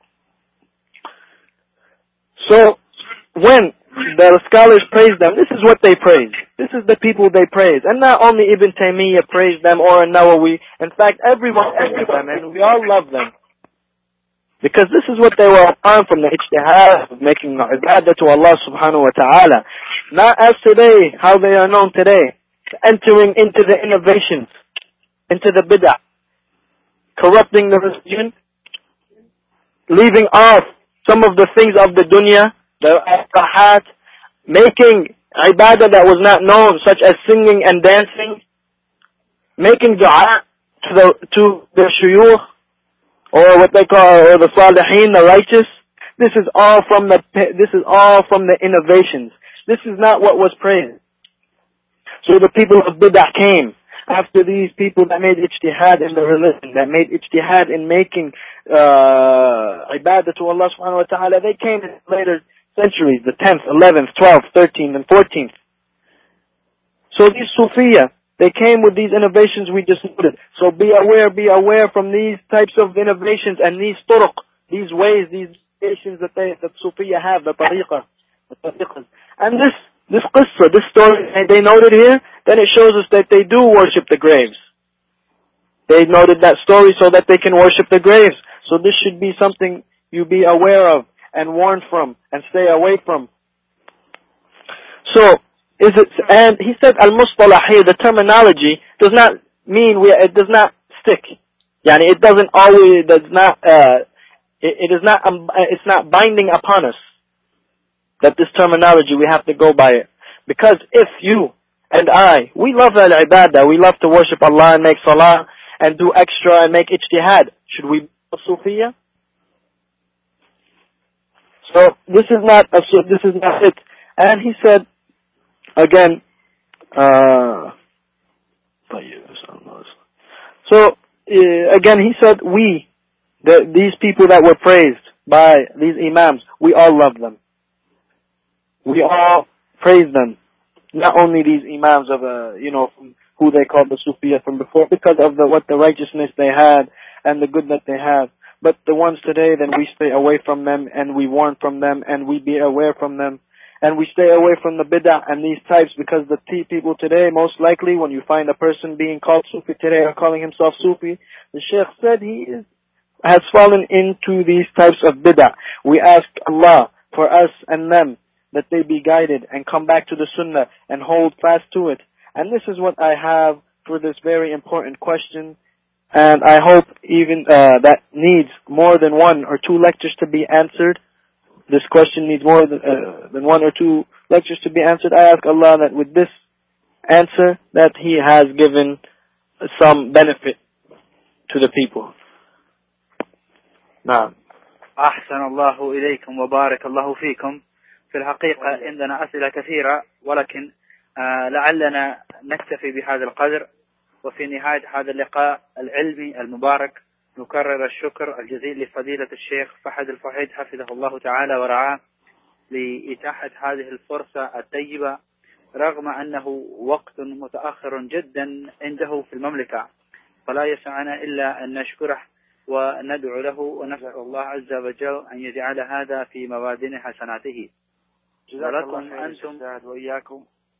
So, when the scholars praise them, this is what they praise. This is the people they praise. And not only Ibn Taymiyyah praised them or Nawawi, in fact everyone praised them and we all love them. Because this is what they were upon from the ijtihad of making ibadah to Allah subhanahu wa ta'ala. Not as today, how they are known today. Entering into the innovations, into the bid'ah, corrupting the religion, leaving off some of the things of the dunya, the ahat, making ibadah that was not known, such as singing and dancing, making dua to the to the shuyukh, or what they call, or the salihin, the righteous. This is all from the this is all from the innovations. This is not what was praised. So the people of bid'ah came after these people that made ijtihad in the religion, that made ijtihad in making uh, ibadah to Allah subhanahu wa ta'ala. They came in later centuries, the tenth, eleventh, twelfth, thirteenth, and fourteenth. So these Sufiya, they came with these innovations we just noted. So be aware, be aware from these types of innovations and these turuq, these ways, these innovations that they, that Sufiya have, the tariqah, the tariqahs. And this This qissa, this story they noted here, then it shows us that they do worship the graves. They noted that story so that they can worship the graves. So this should be something you be aware of and warned from and stay away from. So, is it, and he said al-mustalah here, the terminology does not mean, we, it does not stick. Yani it doesn't always, it does not, uh, it, it is not, um, it's not binding upon us. That this terminology, we have to go by it. Because if you and I, we love al-ibadah, we love to worship Allah and make salah and do extra and make ijtihad, should we be Sufiya? So this is not a, this is not it. And he said, again, uh, so uh, again he said, we, the, these people that were praised by these imams, we all love them. We all praise them. Not only these imams of, uh, you know, from who they called the Sufiya from before, because of the, what the righteousness they had and the good that they have. But the ones today, then we stay away from them and we warn from them and we be aware from them. And we stay away from the bid'ah and these types, because the t- people today, most likely, when you find a person being called Sufi today or calling himself Sufi, the Shaykh said he is, has fallen into these types of bid'ah. We ask Allah for us and them, that they be guided and come back to the sunnah and hold fast to it. And this is what I have for this very important question. And I hope even uh, that needs more than one or two lectures to be answered. This question needs more than, uh, than one or two lectures to be answered. I ask Allah that with this answer that He has given some benefit to the people. Now. أحسن الله إليكم وبارك الله فيكم. في الحقيقة عندنا أسئلة كثيرة، ولكن آه لعلنا نكتفي بهذا القدر. وفي نهاية هذا اللقاء العلمي المبارك نكرر الشكر الجزيل لفضيلة الشيخ فهد الفهيد حفظه الله تعالى ورعاه لإتاحة هذه الفرصة الطيبة، رغم أنه وقت متأخر جدا عنده في المملكة، فلا يسعنا إلا أن نشكره وندعو له ونسأل الله عز وجل أن يجعل هذا في موازين حسناته. ولكم أنتم وإياكم،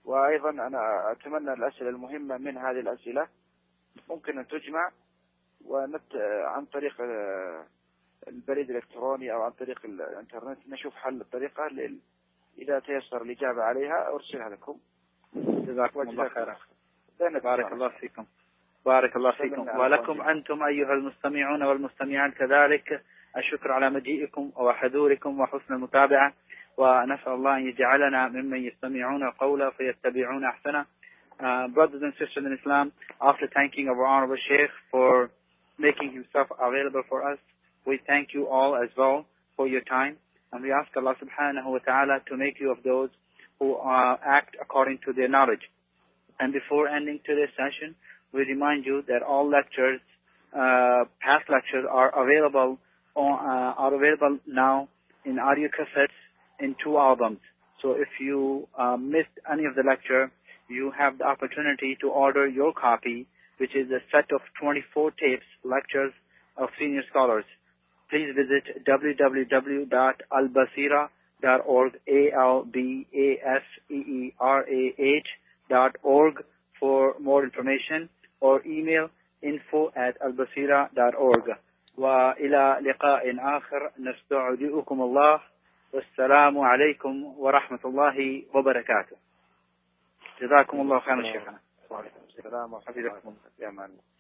وأيضا أنا أتمنى الأسئلة المهمة من هذه الأسئلة ممكن أن تجمع ونت عن طريق البريد الإلكتروني أو عن طريق الإنترنت نشوف حل الطريقة لل... إذا تيسر الإجابة عليها أرسلها لكم. جزاكم الله خيرا. بارك الله فيكم. بارك الله فيكم ولكم أنتم أيها المستمعون والمستمعات كذلك الشكر على مجيئكم وحضوركم وحسن المتابعة، ونسأل الله أن يجعلنا ممن يستمعون القول فيتبعون أحسنه. Uh, brothers and sisters in Islam, after thanking our honorable Sheikh for making himself available for us, we thank you all as well for your time, and we ask Allah subhanahu wa ta'ala to make you of those who uh, act according to their knowledge. And before ending today's session, we remind you that all lectures, uh, past lectures are available on, uh, are available now in audio cassettes in two albums. So if you uh, missed any of the lecture, you have the opportunity to order your copy, which is a set of twenty-four tapes, lectures of senior scholars. Please visit w w w dot albasira dot org, A L B A S E E R A H dot org for more information, or email info at albasira dot org. وإلى لقاء آخر نستودعكم الله والسلام عليكم ورحمة الله وبركاته. جزاكم الله خيرا شيخنا. السلام ورحمة الله وبركاته.